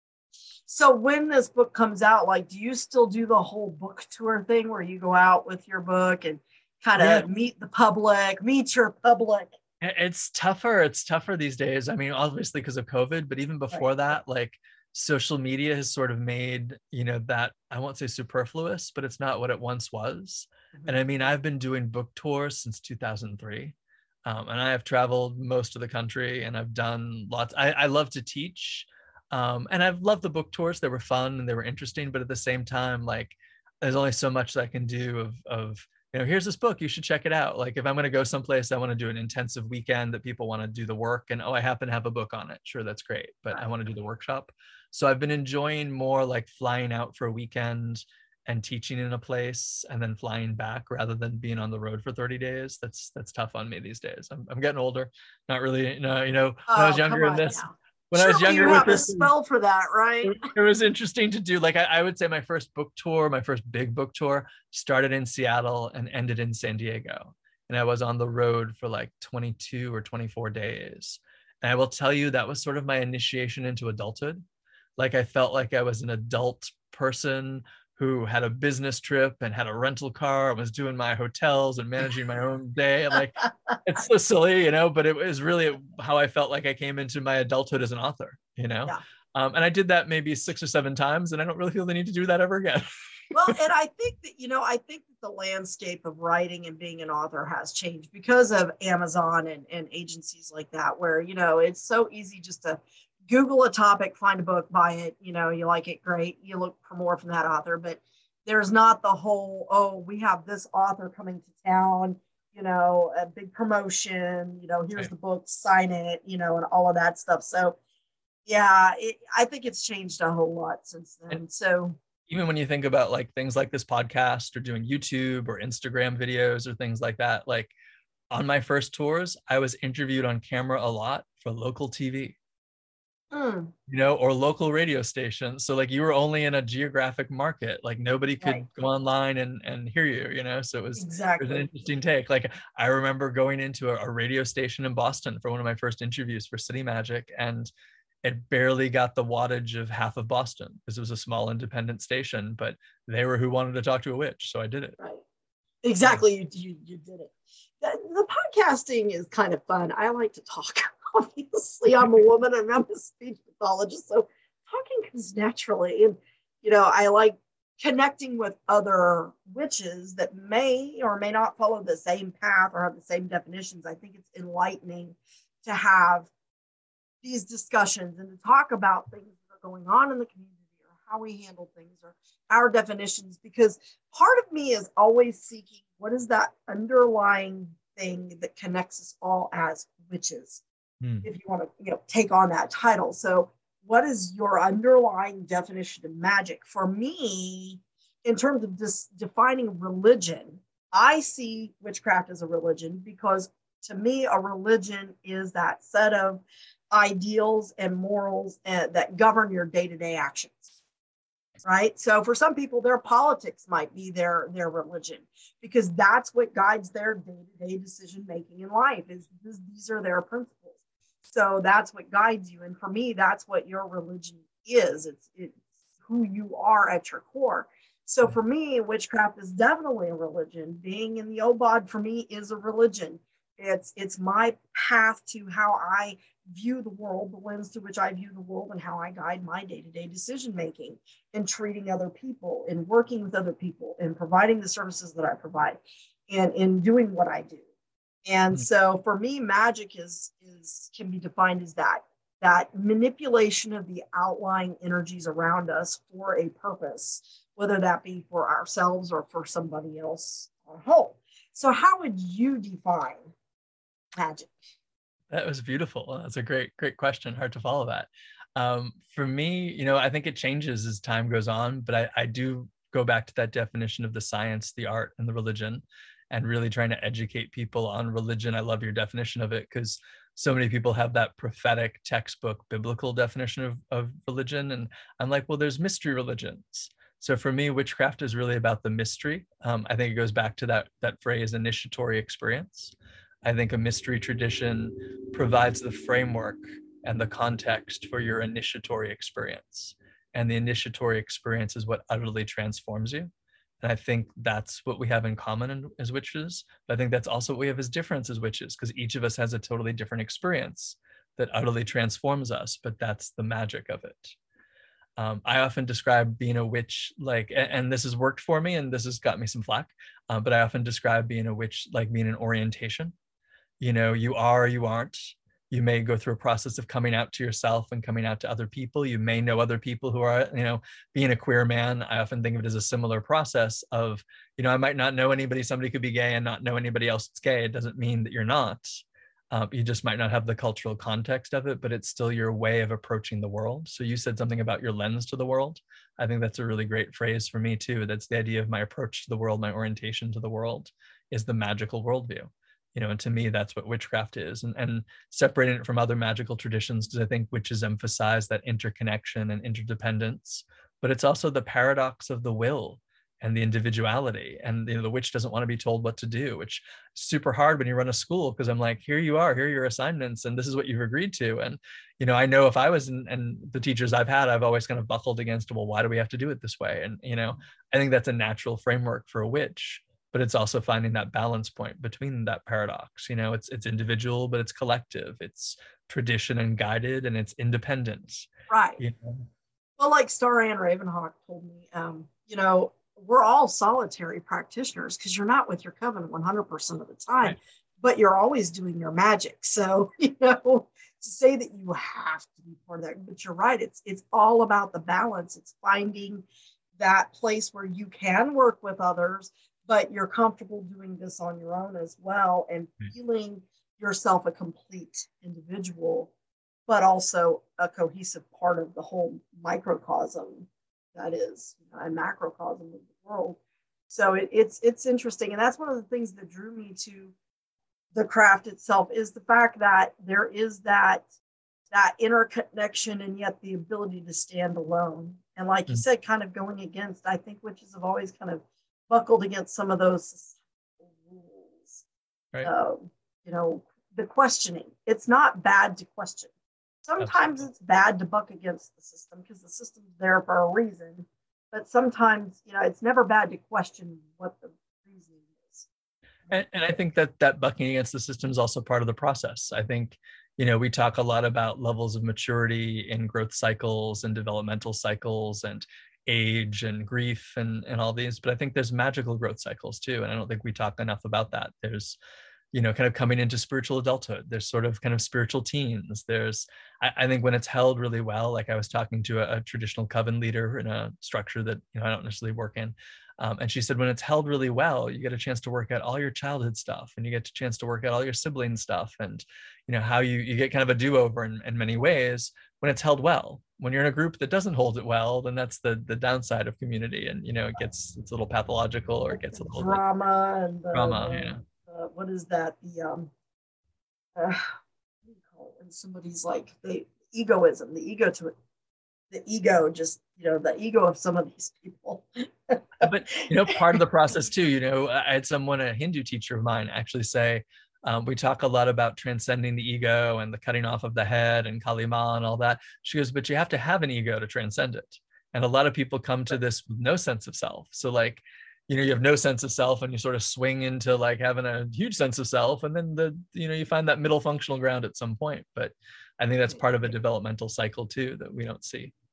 A: So when this book comes out, like, do you still do the whole book tour thing where you go out with your book and kind
B: yeah,
A: of meet the public, meet your public?
B: it's tougher. It's tougher these days. I mean, obviously because of COVID, but even
A: Right.
B: before that, like, social media has sort of made, you know, that, I won't say superfluous, but it's not what it once was.
A: Mhm.
B: And I mean, I've been doing book tours since two thousand three. Um, and I have traveled most of the country, and I've done lots. I, I love to teach. Um, and I've loved the book tours. They were fun and they were interesting, but at the same time, like, there's only so much that I can do of, of, you know, here's this book, you should check it out. Like, if I'm going to go someplace, I want to do an intensive weekend that people want to do the work, and oh, I happen to have a book on it. Sure, that's great, but I want to do the workshop. So I've been enjoying more like flying out for a weekend and teaching in a place and then flying back rather than being on the road for thirty days. That's that's tough on me these days. I'm, I'm getting older. Not really, you know, you know, when I was
A: Oh, come
B: younger in
A: on
B: this,
A: now.
B: when I was
A: Surely you
B: younger with
A: have a
B: this,
A: spell for that, right?
B: it, it was interesting to do. Like, I, I would say my first book tour, my first big book tour started in Seattle and ended in San Diego. And I was on the road for like twenty-two or twenty-four days. And I will tell you, that was sort of my initiation into adulthood. Like, I felt like I was an adult person who had a business trip and had a rental car and was doing my hotels and managing my own day. I'm like, it's so silly, you know, but it was really how I felt like I came into my adulthood as an author, you know?
A: Yeah.
B: Um, and I did that maybe six or seven times, and I don't really feel the need to do that ever again.
A: Well, and I think that, you know, I think that the landscape of writing and being an author has changed because of Amazon and, and agencies like that, where, you know, it's so easy just to Google a topic, find a book, buy it, you know, you like it, great. You look for more from that author, but there's not the whole, oh, we have this author coming to town, you know, a big promotion, you know, here's
B: Right.
A: the book, sign it, you know, and all of that stuff. So yeah, it, I think it's changed a whole lot since
B: And
A: then. So
B: even when you think about like things like this podcast or doing YouTube or Instagram videos or things like that, like on my first tours, I was interviewed on camera a lot for local T V.
A: mm,
B: You know, or local radio stations. So like, you were only in a geographic market, like nobody
A: right,
B: could go online and and hear you, you know. So it was it was an
A: exactly.
B: interesting take. Like, I remember going into a, a radio station in Boston for one of my first interviews for City Magic, and it barely got the wattage of half of Boston because it was a small independent station, but they were who wanted to talk to a witch, so I did it.
A: Right.
B: Yeah.
A: Exactly. You, you, you did it. The, the podcasting is kind of fun. I like to talk. Obviously, I'm a woman and I'm a speech pathologist, so talking comes naturally. And, you know, I like connecting with other witches that may or may not follow the same path or have the same definitions. I think it's enlightening to have these discussions and to talk about things that are going on in the community or how we handle things or our definitions, because part of me is always seeking what is that underlying thing that connects us all as witches,
B: Hmm.
A: if you want to, you know, take on that title. So what is your underlying definition of magic? For me, in terms of this defining religion, I see witchcraft as a religion because to me, a religion is that set of ideals and morals uh, that govern your day-to-day actions, right? So for some people, their politics might be their their religion because that's what guides their day-to-day decision making in life. Is this, these are their principles. So that's what guides you. And for me, that's what your religion is. It's it's who you are at your core. So for me, witchcraft is definitely a religion. Being in the Obod for me is a religion. It's it's my path to how I view the world, the lens through which I view the world, and how I guide my day-to-day decision making and treating other people and working with other people and providing the services that I provide and in doing what I do. And
B: Mm.
A: so for me, magic is is can be defined as that that manipulation of the outlying energies around us for a purpose, whether that be for ourselves or for somebody else on whole. So how would you define magic?
B: That was beautiful. That's a great, great question. Hard to follow that. Um, for me, you know, I think it changes as time goes on, but I, I do go back to that definition of the science, the art, and the religion, and really trying to educate people on religion. I love your definition of it because so many people have that prophetic textbook biblical definition of, of religion. And I'm like, well, there's mystery religions. So for me, witchcraft is really about the mystery. Um, I think it goes back to that that phrase, initiatory experience. I think a mystery tradition provides the framework and the context for your initiatory experience. And the initiatory experience is what utterly transforms you. And I think that's what we have in common as witches. But I think that's also what we have as difference as witches, because each of us has a totally different experience that utterly transforms us. But that's the magic of it. Um, I often describe being a witch like, and, and this has worked for me, and this has got me some flack. Uh, but I often describe being a witch like being an orientation. You know, you are or you aren't. You may go through a process of coming out to yourself and coming out to other people. You may know other people who are, you know, being a queer man. I often think of it as a similar process of, you know, I might not know anybody. Somebody could be gay and not know anybody else that's gay. It doesn't mean that you're not. Um, you just might not have the cultural context of it, but it's still your way of approaching the world. So you said something about your lens to the world. I think that's a really great phrase for me too. That's the idea of my approach to the world, my orientation to the world is the magical worldview. You know, and to me, that's what witchcraft is, and, and separating it from other magical traditions, because I think witches emphasize that interconnection and interdependence, but it's also the paradox of the will and the individuality. And, you know, the witch doesn't want to be told what to do, which is super hard when you run a school, because I'm like, here you are, here are your assignments, and this is what you've agreed to. And, you know, I know if I was in, and the teachers I've had, I've always kind of buckled against, well, why do we have to do it this way? And, you know, I think that's a natural framework for a witch, but it's also finding that balance point between that paradox. You know, it's it's individual, but it's collective. It's tradition and guided, and it's independence.
A: Right.
B: You know?
A: Well, like Starran Ravenhawk told me, um, you know, we're all solitary practitioners because you're not with your coven one hundred percent of the time, right, but you're always doing your magic. So, you know, to say that you have to be part of that, but you're right. It's it's all about the balance. It's finding that place where you can work with others, but you're comfortable doing this on your own as well, and feeling yourself a complete individual, but also a cohesive part of the whole microcosm that is, you know, a macrocosm of the world. So it, it's it's interesting, and that's one of the things that drew me to the craft itself, is the fact that there is that that interconnection, and yet the ability to stand alone. And like you said, kind of going against, I think witches have always kind of buckled against some of those rules. Right. Um, you know, the questioning. It's not bad to question. Sometimes Absolutely. It's bad to buck against the system because the system's there for a reason. But sometimes, you know, it's never bad to question what the reason is.
B: And, and I think that that bucking against the system is also part of the process. I think, you know, we talk a lot about levels of maturity in growth cycles and developmental cycles and age and grief and, and all these, but I think there's magical growth cycles too. And I don't think we talk enough about that. There's, you know, kind of coming into spiritual adulthood. There's sort of kind of spiritual teens. There's, I, I think when it's held really well, like I was talking to a, a traditional coven leader in a structure that, you know, I don't necessarily work in. Um, and she said, when it's held really well, you get a chance to work out all your childhood stuff, and you get a chance to work out all your sibling stuff, and, you know, how you, you get kind of a do-over in, in many ways when it's held well. When you're in a group that doesn't hold it well, then that's the the downside of community, and, you know, it gets, it's a little pathological, or it gets a little
A: drama like, and the,
B: drama,
A: the,
B: yeah.
A: The, what is that? The um, uh, what do you call it? When somebody's like the egoism, the ego to it, the ego, just, you know, the ego of some of these people.
B: But, you know, part of the process too, you know, I had someone, a Hindu teacher of mine, actually say, um, we talk a lot about transcending the ego and the cutting off of the head and Kali Ma and all that. She goes, but you have to have an ego to transcend it. And a lot of people come to this with no sense of self. So like, you know, you have no sense of self, and you sort of swing into like having a huge sense of self. And then the, you know, you find that middle functional ground at some point. But I think that's part of a developmental cycle too, that we don't see.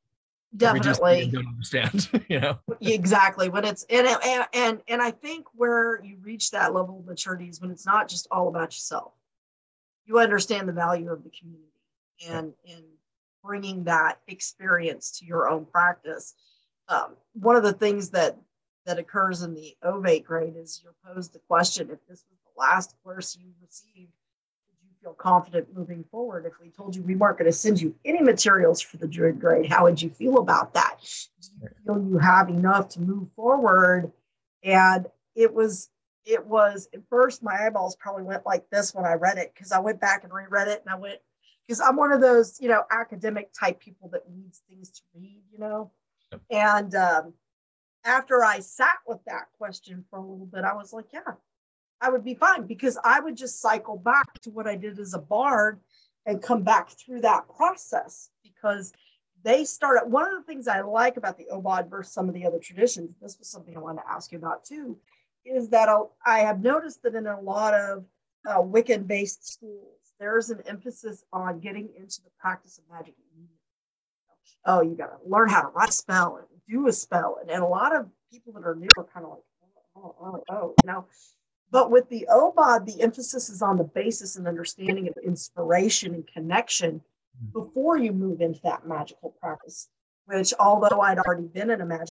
B: that we do see and
A: Definitely.
B: don't understand, you know?
A: Exactly. When it's and and and and I think where you reach that level of maturity is when it's not just all about yourself. You understand the value of the community
B: Right.
A: and in bringing that experience to your own practice. Um, one of the things that that occurs in the ovate grade is you're posed the question: if this was the last course you received, would you feel confident moving forward? If we told you we weren't going to send you any materials for the druid grade, how would you feel about that? Do you feel you have enough to move forward? And it was it was at first my eyeballs probably went like this when I read it, because I went back and reread it and I went, because I'm one of those, you know, academic type people that needs things to read, you know.
B: Yep.
A: And um, after I sat with that question for a little bit, I was like, yeah, I would be fine, because I would just cycle back to what I did as a bard and come back through that process, because they started. One of the things I like about the Obod versus some of the other traditions, this was something I wanted to ask you about too, is that I'll, I have noticed that in a lot of uh, Wiccan based schools, there's an emphasis on getting into the practice of magic. Oh, you got to learn how to write a spell and do a spell. And, and a lot of people that are new are kind of like, oh, oh, oh, oh, you know. But with the Obod, the emphasis is on the basis and understanding of inspiration and connection before you move into that magical practice, which, although I'd already been in a magic